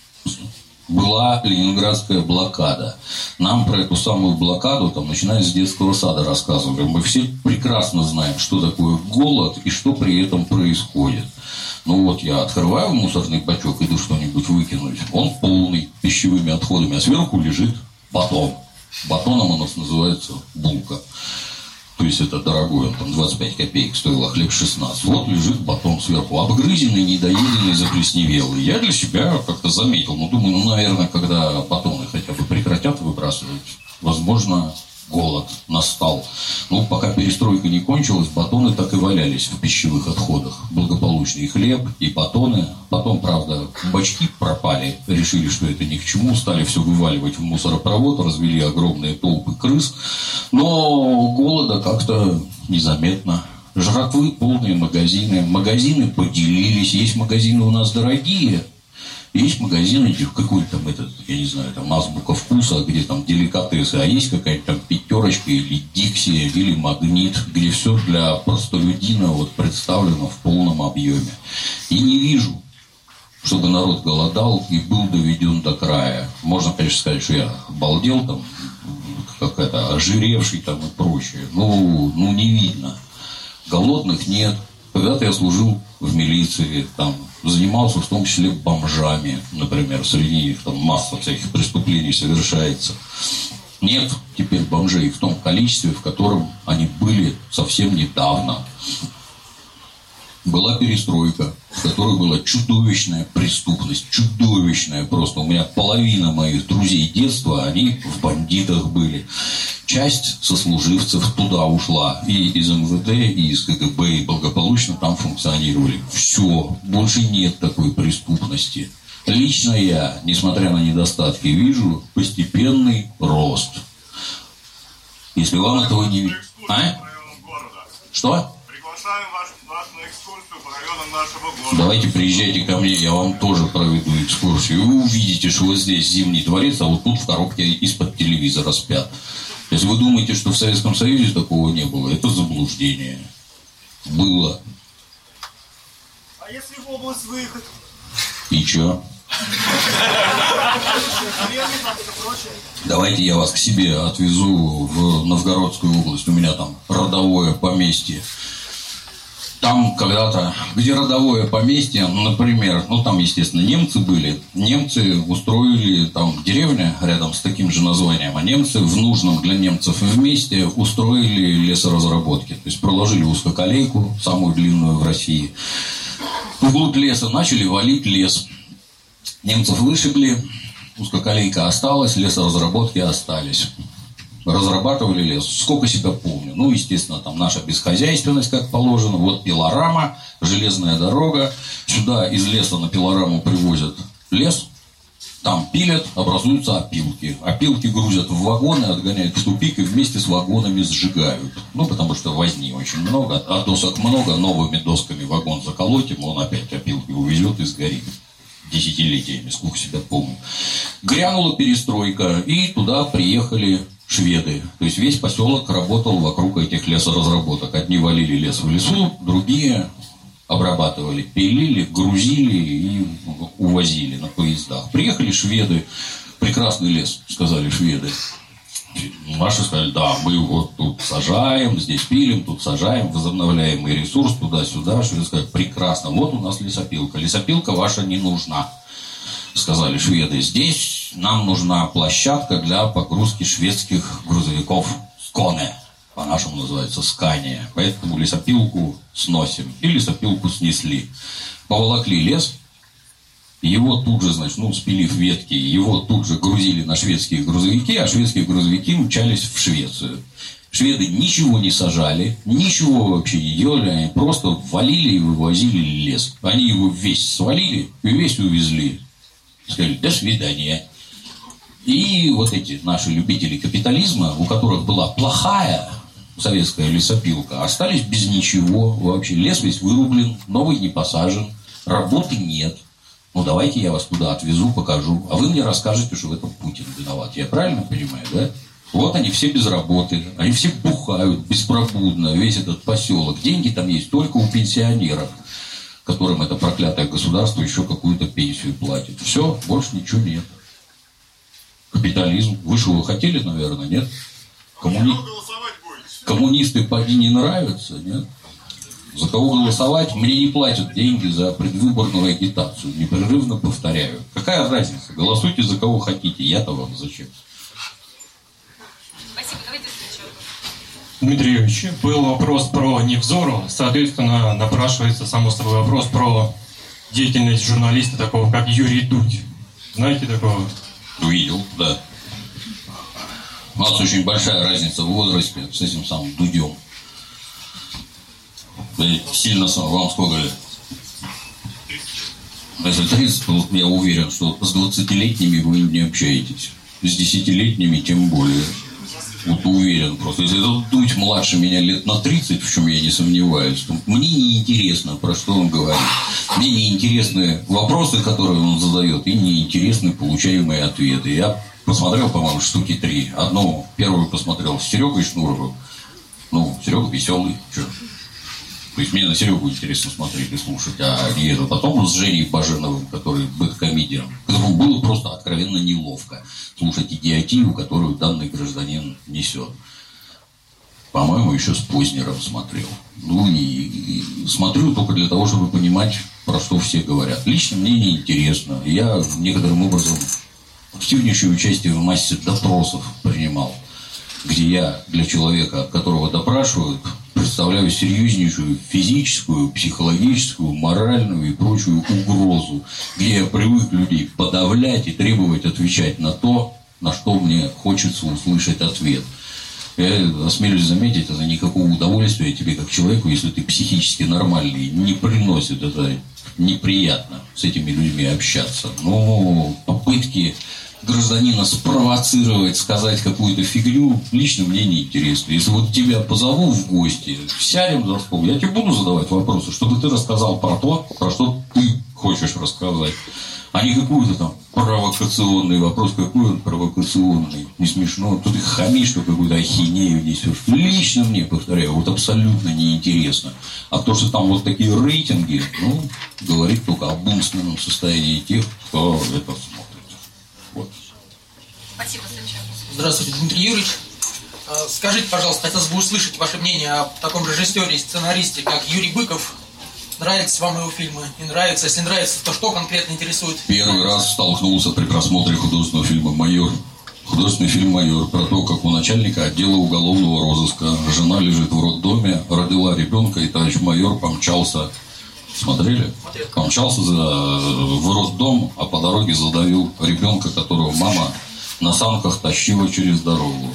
была ленинградская блокада. Нам про эту самую блокаду, там, начиная с детского сада, рассказывали. Мы все прекрасно знаем, что такое голод и что при этом происходит. Ну вот, я открываю мусорный бачок, иду что-нибудь выкинуть. Он полный пищевыми отходами, а сверху лежит батон. Батоном у нас называется булка. То есть это дорогой, он там 25 копеек стоил, а хлеб 16. Вот лежит батон сверху, обгрызенный, недоеденный, заплесневелый. Я для себя как-то заметил, ну думаю, ну наверное, когда батоны хотя бы прекратят выбрасывать, возможно, голод настал. Ну, пока перестройка не кончилась, батоны так и валялись в пищевых отходах. Благополучный хлеб и батоны. Потом, правда, бачки пропали, решили, что это ни к чему, стали все вываливать в мусоропровод, развели огромные толпы крыс. Но голода как-то незаметно. Жратвы полные магазины. Магазины поделились. Есть магазины у нас дорогие. Есть магазины, какой-то там этот, я не знаю, там азбука вкуса, где там деликатесы, а есть какая-то там Пятерочка или Дикси, или Магнит, где все для простолюдина вот представлено в полном объеме. И не вижу, чтобы народ голодал и был доведен до края. Можно, конечно, сказать, что я обалдел там, как это, ожиревший там и прочее. Ну, не видно. Голодных нет. Когда-то я служил в милиции, там, занимался в том числе бомжами, например, среди них там масса всяких преступлений совершается. Нет теперь бомжей в том количестве, в котором они были совсем недавно. Была перестройка, в которой была чудовищная преступность, чудовищная просто. У меня половина моих друзей детства, они в бандитах были. Часть сослуживцев туда ушла. И из МВД, и из КГБ, и благополучно там функционировали. Все, больше нет такой преступности. Лично я, несмотря на недостатки, вижу постепенный рост. Если вам этого не видно... А? Что? Приглашаем вас на экскурсию по районам нашего города. Давайте приезжайте ко мне, я вам тоже проведу экскурсию. И вы увидите, что вот здесь Зимний дворец, а вот тут в коробке из-под телевизора спят. Если вы думаете, что в Советском Союзе такого не было, это заблуждение. Было. А если в область выехать? И чё? Давайте я вас к себе отвезу в Новгородскую область. У меня там родовое поместье. Там когда-то, где родовое поместье, например, ну там, естественно, немцы были. Немцы устроили, там деревня рядом с таким же названием, а немцы в нужном для немцев месте устроили лесоразработки. То есть проложили узкоколейку, самую длинную в России. Вглубь леса начали валить лес. Немцев вышибли, узкоколейка осталась, лесоразработки остались. Разрабатывали лес, сколько себя помню. Ну, естественно, там наша бесхозяйственность, как положено. Вот пилорама, железная дорога. Сюда из леса на пилораму привозят лес. Там пилят, образуются опилки. Опилки грузят в вагоны, отгоняют в тупик и вместе с вагонами сжигают. Ну, потому что возни очень много, а досок много. Новыми досками вагон заколотим, он опять опилки увезет и сгорит. Десятилетиями, сколько себя помню. Грянула перестройка, и туда приехали шведы. То есть весь поселок работал вокруг этих лесоразработок. Одни валили лес в лесу, другие обрабатывали, пилили, грузили и увозили на поездах. Приехали шведы, прекрасный лес, сказали шведы. Наши сказали, да, мы вот тут сажаем, здесь пилим, тут сажаем, возобновляемый ресурс, туда-сюда. Шведы сказали, прекрасно, вот у нас лесопилка. Лесопилка ваша не нужна, сказали шведы. Здесь нам нужна площадка для погрузки шведских грузовиков Сконе. По-нашему называется Скания. Поэтому лесопилку сносим. И лесопилку снесли. Поволокли лес. Его тут же, значит, спилив ветки, его тут же грузили на шведские грузовики, а шведские грузовики мчались в Швецию. Шведы ничего не сажали, ничего вообще не делали, они просто валили и вывозили лес. Они его весь свалили и весь увезли. Сказали, до свидания. И вот эти наши любители капитализма, у которых была плохая советская лесопилка, остались без ничего вообще. Лес весь вырублен, новый не посажен, работы нет. Ну, давайте я вас туда отвезу, покажу. А вы мне расскажете, что в этом Путин виноват. Я правильно понимаю, да? Вот они все без работы. Они все бухают беспробудно. Весь этот поселок. Деньги там есть только у пенсионеров, которым это проклятое государство еще какую-то пенсию платит. Все, больше ничего нет. Капитализм. Вы что, вы хотели, наверное, нет? Коммунисты поди не нравятся, нет? За кого голосовать? Мне не платят деньги за предвыборную агитацию. Непрерывно повторяю. Какая разница? Голосуйте за кого хотите. Я-то вам зачем? Спасибо. Давайте следующий вопрос. Дмитрий Юрьевич, был вопрос про Невзору. Соответственно, напрашивается, само собой, вопрос про деятельность журналиста такого, как Юрий Дудь. Знаете такого? Видел, да. У нас очень большая разница в возрасте с этим самым Дудем. Сильно сам. Вам сколько лет? Если 30, то я уверен, что с 20-летними вы не общаетесь. С 10-летними тем более. Вот уверен просто. Если этот Дудь младше меня лет на 30, в чем я не сомневаюсь, то мне не интересно, про что он говорит. Мне не интересны вопросы, которые он задает, и не интересны получаемые ответы. Я посмотрел, по-моему, штуки 3. Первую посмотрел с Серегой Шнуровым. Ну, Серега веселый, что? То есть мне на Серегу интересно смотреть и слушать, а не это. Потом с Женей Баженовым, который бэткомедиан, которому было просто откровенно неловко слушать идиотию, которую данный гражданин несет. По-моему, еще с Познером смотрел. Ну и смотрю только для того, чтобы понимать, про что все говорят. Лично мне не интересно. Я некоторым образом активнейшее участие в массе допросов принимал, где я для человека, которого допрашивают, представляю серьезнейшую физическую, психологическую, моральную и прочую угрозу, где я привык людей подавлять и требовать отвечать на то, на что мне хочется услышать ответ. Я осмелюсь заметить, это никакого удовольствия тебе как человеку, если ты психически нормальный, не приносит. Это неприятно с этими людьми общаться. Но попытки гражданина спровоцировать, сказать какую-то фигню, лично мне не интересно. Если вот тебя позову в гости, сядем за стол, я тебе буду задавать вопросы, чтобы ты рассказал про то, про что ты хочешь рассказать. А не какой-то там провокационный вопрос. Какой он провокационный? Не смешно. Тут ты хамишь, что какую-то ахинею несешь. Лично мне, повторяю, вот абсолютно неинтересно. А то, что там вот такие рейтинги, ну, говорит только об умственном состоянии тех, кто это смотрит. Вот. Спасибо, здравствуйте, Дмитрий Юрьевич. Скажите, пожалуйста, хотелось бы услышать ваше мнение о таком режиссере и сценаристе, как Юрий Быков. Нравятся вам его фильмы? Не нравятся? Если нравится, то что конкретно интересует? Первый раз столкнулся при просмотре художественного фильма «Майор». Художественный фильм «Майор» про то, как у начальника отдела уголовного розыска жена лежит в роддоме, родила ребенка, и товарищ майор помчался. Смотрели? Помчался в роддом, а по дороге задавил ребенка, которого мама на санках тащила через дорогу.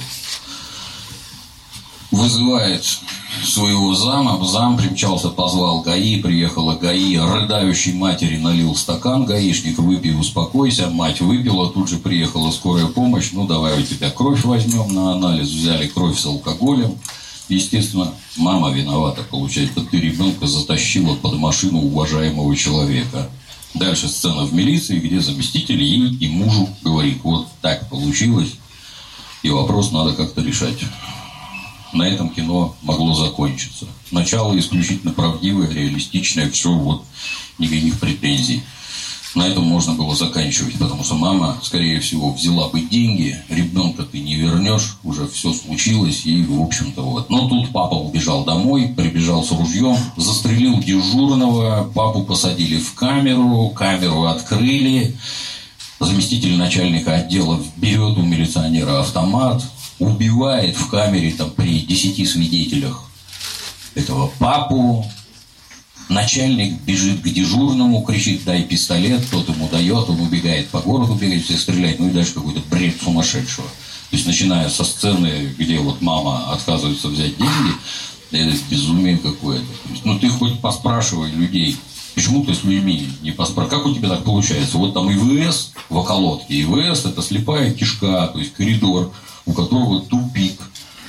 Вызывает своего зама, зам примчался, позвал ГАИ, приехала ГАИ, рыдающей матери налил стакан, гаишник выпей, успокойся, мать выпила, тут же приехала скорая помощь, ну давай у тебя кровь возьмем на анализ, взяли кровь с алкоголем. Естественно, мама виновата, получается, ты ребенка затащила под машину уважаемого человека. Дальше сцена в милиции, где заместитель ей и мужу говорит, вот так получилось, и вопрос надо как-то решать. На этом кино могло закончиться. Начало исключительно правдивое, реалистичное, все, вот, никаких претензий. На этом можно было заканчивать, потому что мама, скорее всего, взяла бы деньги, ребенка ты не вернешь, уже все случилось, и, в общем-то, вот. Но тут папа убежал домой, прибежал с ружьем, застрелил дежурного, папу посадили в камеру, камеру открыли, заместитель начальника отдела берет у милиционера автомат, убивает в камере там при 10 свидетелях этого папу. Начальник бежит к дежурному, кричит, дай пистолет, тот ему дает, он убегает по городу, бегает, всех стреляет, ну и дальше какой-то бред сумасшедшего. То есть, начиная со сцены, где вот мама отказывается взять деньги, это безумие какое-то. То есть, ну ты хоть поспрашивай людей, почему ты с людьми не поспрашиваешь, как у тебя так получается? Вот там ИВС в околотке, ИВС это слепая кишка, то есть коридор, у которого тупик,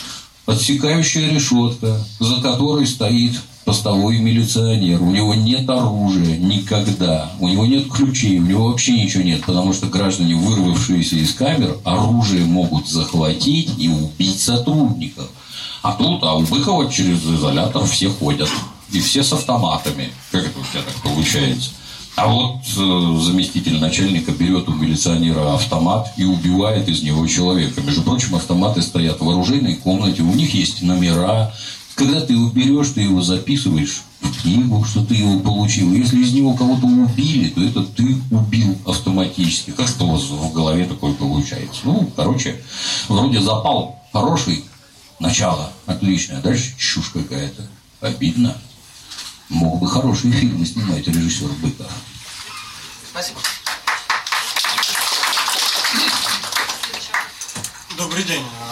отсекающая решетка, за которой стоит постовой милиционер, у него нет оружия никогда, у него нет ключей, у него вообще ничего нет, потому что граждане, вырвавшиеся из камер, оружие могут захватить и убить сотрудников. А тут, у Быкова через изолятор все ходят, и все с автоматами. Как это у тебя так получается? А вот заместитель начальника берет у милиционера автомат и убивает из него человека. Между прочим, автоматы стоят в оружейной комнате, у них есть номера. Когда ты его берешь, ты его записываешь в книгу, что ты его получил. Если из него кого-то убили, то это ты убил автоматически. Как что у вас в голове такое получается? Ну, короче, вроде запал хороший, начало отличное, дальше чушь какая-то. Обидно. Мог бы хорошие фильмы снимать режиссер Быков. Спасибо. Добрый день.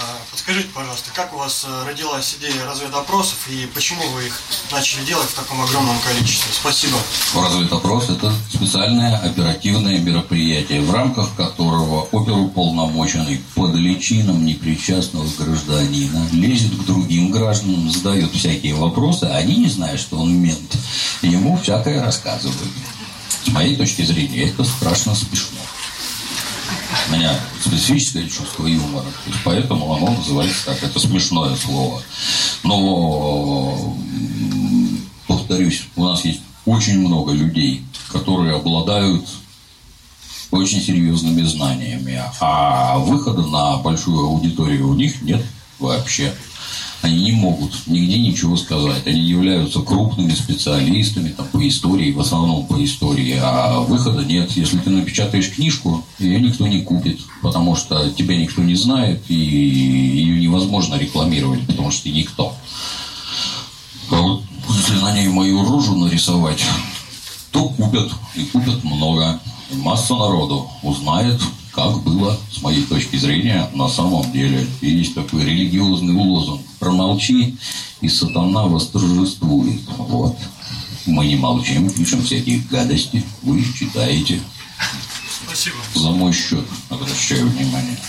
Скажите, пожалуйста, как у вас родилась идея разведопросов и почему вы их начали делать в таком огромном количестве? Спасибо. Разведопрос – это специальное оперативное мероприятие, в рамках которого оперуполномоченный под личином непричастного гражданина лезет к другим гражданам, задает всякие вопросы, а они, не знают, что он мент, ему всякое рассказывают. С моей точки зрения, это страшно смешно. У меня специфическое чувство юмора, поэтому оно называется так. Это смешное слово. Но, повторюсь, у нас есть очень много людей, которые обладают очень серьезными знаниями, а выхода на большую аудиторию у них нет вообще. Они не могут нигде ничего сказать. Они являются крупными специалистами там, по истории, в основном по истории, а выхода нет. Если ты напечатаешь книжку, ее никто не купит, потому что тебя никто не знает, и ее невозможно рекламировать, потому что ты никто. А вот если на ней мою рожу нарисовать, то купят, и купят много. И масса народу узнает, как было, с моей точки зрения, на самом деле. И есть такой религиозный лозунг: промолчи, и сатана восторжествует. Вот. Мы не молчим, пишем всякие гадости, вы читаете. Спасибо. За мой счет обращаю внимание.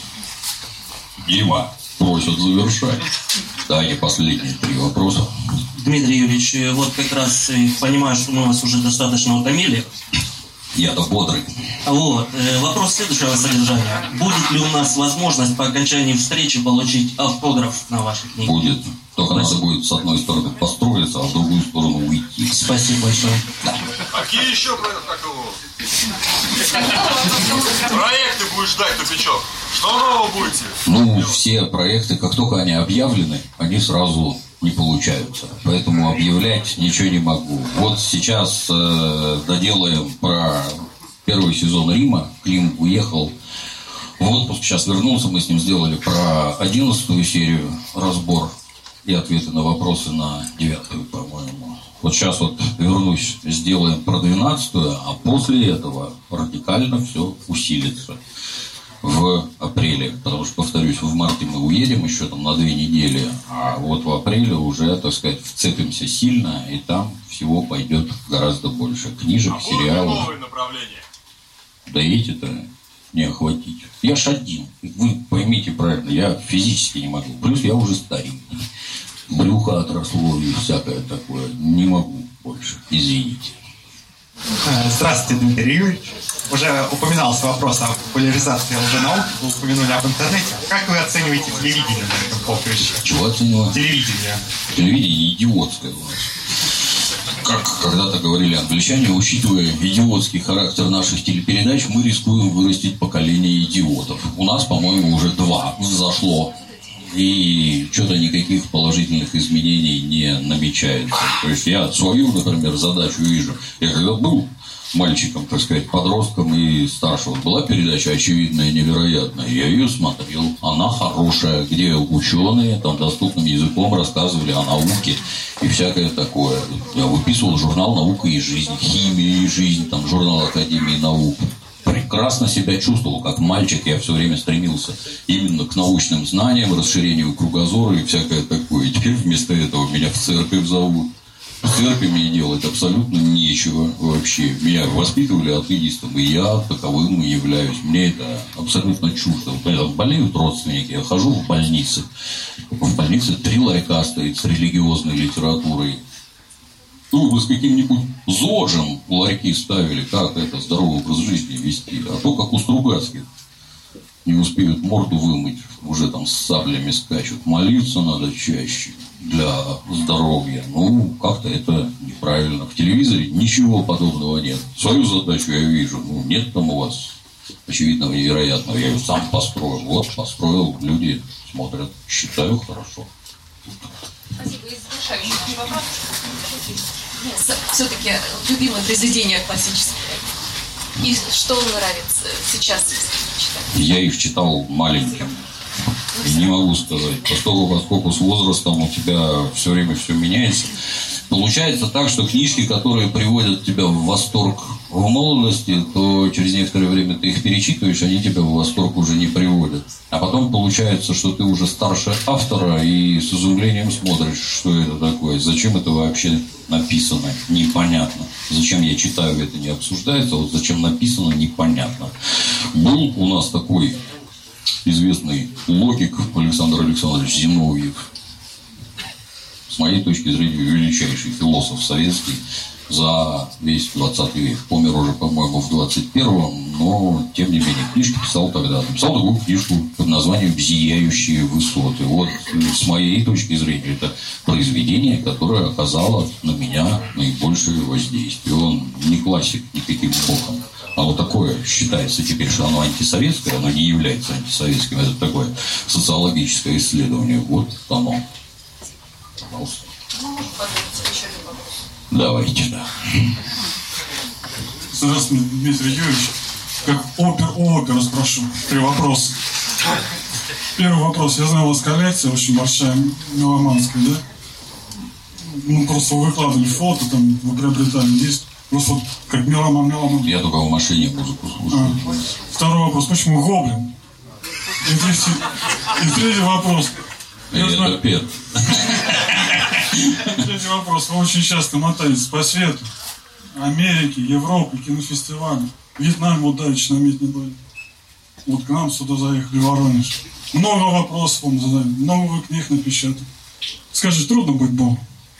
Дима просят завершать. Дайте последние 3 вопроса. Дмитрий Юрьевич, вот как раз понимаю, что мы вас уже достаточно утомили. Я-то бодрый. Вот. Вопрос следующего содержания. Будет ли у нас возможность по окончании встречи получить автограф на вашей книге? Будет. Только надо будет с одной стороны построиться, а с другой стороны уйти. Спасибо большое. Да. Какие еще проекты будешь ждать, Тупичок? Что нового будете? Ну, все проекты, как только они объявлены, они сразу не получаются. Поэтому объявлять ничего не могу. Вот сейчас доделаем про 1 сезон Рима. Клим уехал в отпуск, сейчас вернулся. Мы с ним сделали про 11 серию разбор и ответы на вопросы на 9, по-моему. Вот сейчас вот вернусь, сделаем про 12, а после этого радикально все усилится в апреле, потому что, повторюсь, в марте мы уедем еще там на 2 недели, а вот в апреле уже, так сказать, вцепимся сильно, и там всего пойдет гораздо больше книжек, сериалов. Новые направления? Да эти-то не охватить. Я ж один, вы поймите правильно, я физически не могу, плюс я уже старенький, брюхо отросло и всякое такое, не могу больше, извините. Здравствуйте, Дмитрий Юрьевич. Уже упоминался вопрос о популяризации лженаук, вы упомянули об интернете. Как вы оцениваете телевидение на этом поприще? Чего оцениваете? Телевидение. Телевидение идиотское у нас. Как когда-то говорили англичане, учитывая идиотский характер наших телепередач, мы рискуем вырастить поколение идиотов. У нас, по-моему, уже 2 взошло. И что-то никаких положительных изменений не намечается. То есть я свою, например, задачу вижу. Я когда был мальчиком, так сказать, подростком и старшим, была передача «Очевидная невероятная». Я ее смотрел. Она хорошая, где ученые там доступным языком рассказывали о науке и всякое такое. Я выписывал журнал «Наука и жизнь», «Химия и жизнь», там журнал Академии наук. Прекрасно себя чувствовал, как мальчик, я все время стремился именно к научным знаниям, расширению кругозора и всякое такое. И теперь вместо этого меня в церковь зовут. В церкви мне делать абсолютно нечего вообще. Меня воспитывали атеистом, и я таковым и являюсь. Мне это абсолютно чуждо. Болеют родственники, я хожу в больницы. В больнице 3 ларька стоит с религиозной литературой. Ну, вы с каким-нибудь ЗОЖем ларьки ставили, как это здоровый образ жизни вести. А то, как у Стругацких. Не успеют морду вымыть, уже там с саблями скачут. Молиться надо чаще для здоровья. Ну, как-то это неправильно. В телевизоре ничего подобного нет. Свою задачу я вижу. Ну, нет там у вас очевидного невероятного. Я ее сам построил. Вот, построил, люди смотрят. Считаю, хорошо. Спасибо. И завершающий наш вопрос. Все-таки любимое произведение классическое. И что вам нравится сейчас, если читать? Я их читал маленьким. Не могу сказать. Поскольку с возрастом у тебя все время все меняется. Получается так, что книжки, которые приводят тебя в восторг в молодости, то через некоторое время ты их перечитываешь, они тебя в восторг уже не приводят. А потом получается, что ты уже старше автора и с изумлением смотришь, что это такое, зачем это вообще написано, непонятно. Зачем я читаю, это не обсуждается, а вот зачем написано, непонятно. Был у нас такой известный логик Александр Александрович Зиновьев, с моей точки зрения, величайший философ советский за весь 20 век. Помер уже, по-моему, в 21-м, но, тем не менее, книжки писал тогда. Написал такую книжку под названием «Зияющие высоты». Вот, с моей точки зрения, это произведение, которое оказало на меня наибольшее воздействие. Он не классик никаким боком. Оно такое считается теперь, что оно антисоветское, оно не является антисоветским. Это такое социологическое исследование. Вот оно. Пожалуйста. Давайте, да. Здравствуйте, Дмитрий Юрьевич. Как опера спрошу. 3 вопроса. Первый вопрос. Я знаю, у вас коллекция очень большая, меломанская, да? Ну, просто вы выкладывали фото, там, вы приобретали диск. Просто вот как меломан. Я только в машине музыку слушаю. Второй вопрос. Почему гоблин? И третий вопрос. Это Пет. Третий вопрос. Вы очень часто мотаетесь по свету. Америки, Европы, кинофестивали. Вьетнам вот давеча на митинге были. Вот к нам сюда заехали, в Воронеж. Много вопросов вам задали. Много вы книг напечатали. Скажите, трудно быть Богом?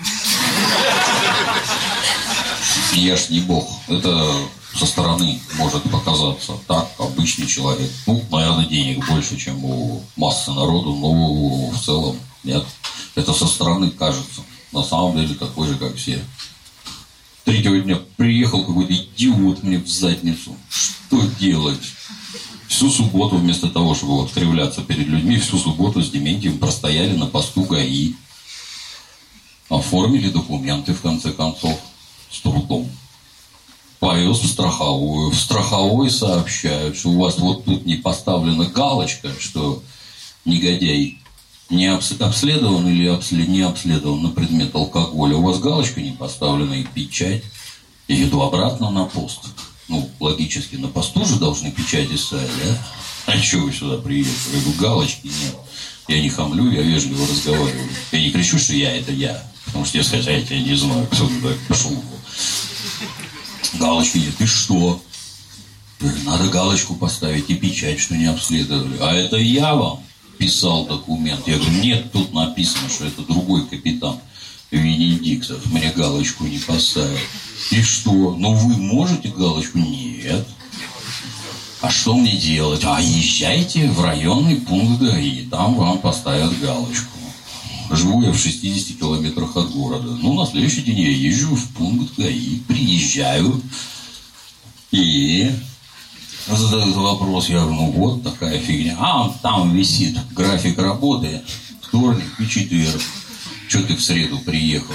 Я ж не Бог. Это со стороны может показаться так, обычный человек. Ну, наверное, денег больше, чем у массы народу, но в целом нет. Это со стороны кажется. На самом деле такой же, как все. Третьего дня приехал какой-то идиот мне в задницу. Что делать? Всю субботу, вместо того, чтобы вот кривляться перед людьми, всю субботу с Дементьевым простояли на посту ГАИ. Оформили документы, в конце концов, с трудом. Повез в страховую. В страховой сообщают, что у вас вот тут не поставлена галочка, что негодяй не обследован или не обследован на предмет алкоголя. У вас галочка не поставлена и печать. Я иду обратно на пост. Ну, логически, на посту же должны печати ставить, да? А что вы сюда приехали? Я говорю, галочки нет. Я не хамлю, я вежливо разговариваю. Я не кричу, что это я. Потому что я сказать, я тебя не знаю, кто туда пошел. Галочки нет. Ты что? Надо галочку поставить и печать, что не обследовали. А это я вам писал документ. Я говорю, нет, тут написано, что это другой капитан Венедиктов. Мне галочку не поставил. И что? Ну вы можете галочку? Нет. А что мне делать? А езжайте в районный пункт ГАИ. Там вам поставят галочку. Живу я в 60 километрах от города. Ну, на следующий день я езжу в пункт ГАИ, приезжаю и задают вопрос. Я говорю, ну вот такая фигня. А там висит график работы. Вторник и четверг. Что ты в среду приехал?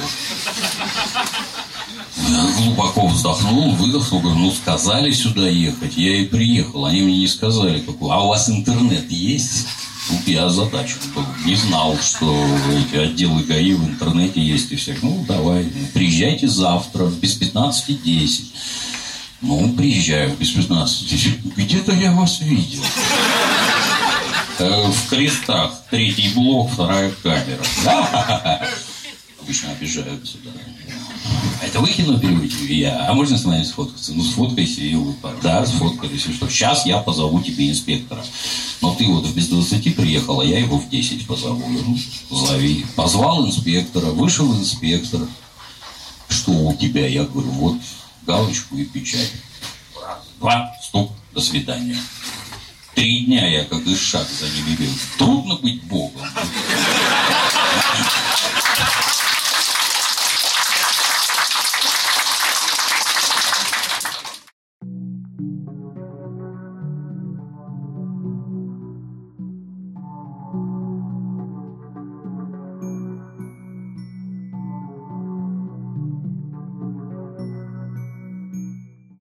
Я глубоко вздохнул, выдохнул, говорю, ну сказали сюда ехать, я и приехал. Они мне не сказали, какой. А у вас интернет есть? Тут я озадачен был. Не знал, что эти отделы ГАИ в интернете есть и всех. Ну, давай, приезжайте завтра, без 15:10. Ну, приезжаю без 15:10. Где-то я вас видел. В крестах. 3-й блок, 2-я камера. Обычно обижаются, да. Это вы кино переводите? Я. А можно с вами сфоткаться? Ну, сфоткайся и вы. Да, сфоткались. Что? Сейчас я позову тебе инспектора. Но ты вот в без 20 приехал, а я его в 10 позову. Ну, зови. Позвал инспектора, вышел инспектор. Что у тебя? Я говорю, вот галочку и печать. 2, стоп, до свидания. 3 дня я как ишак за ними бил. Трудно быть Богом.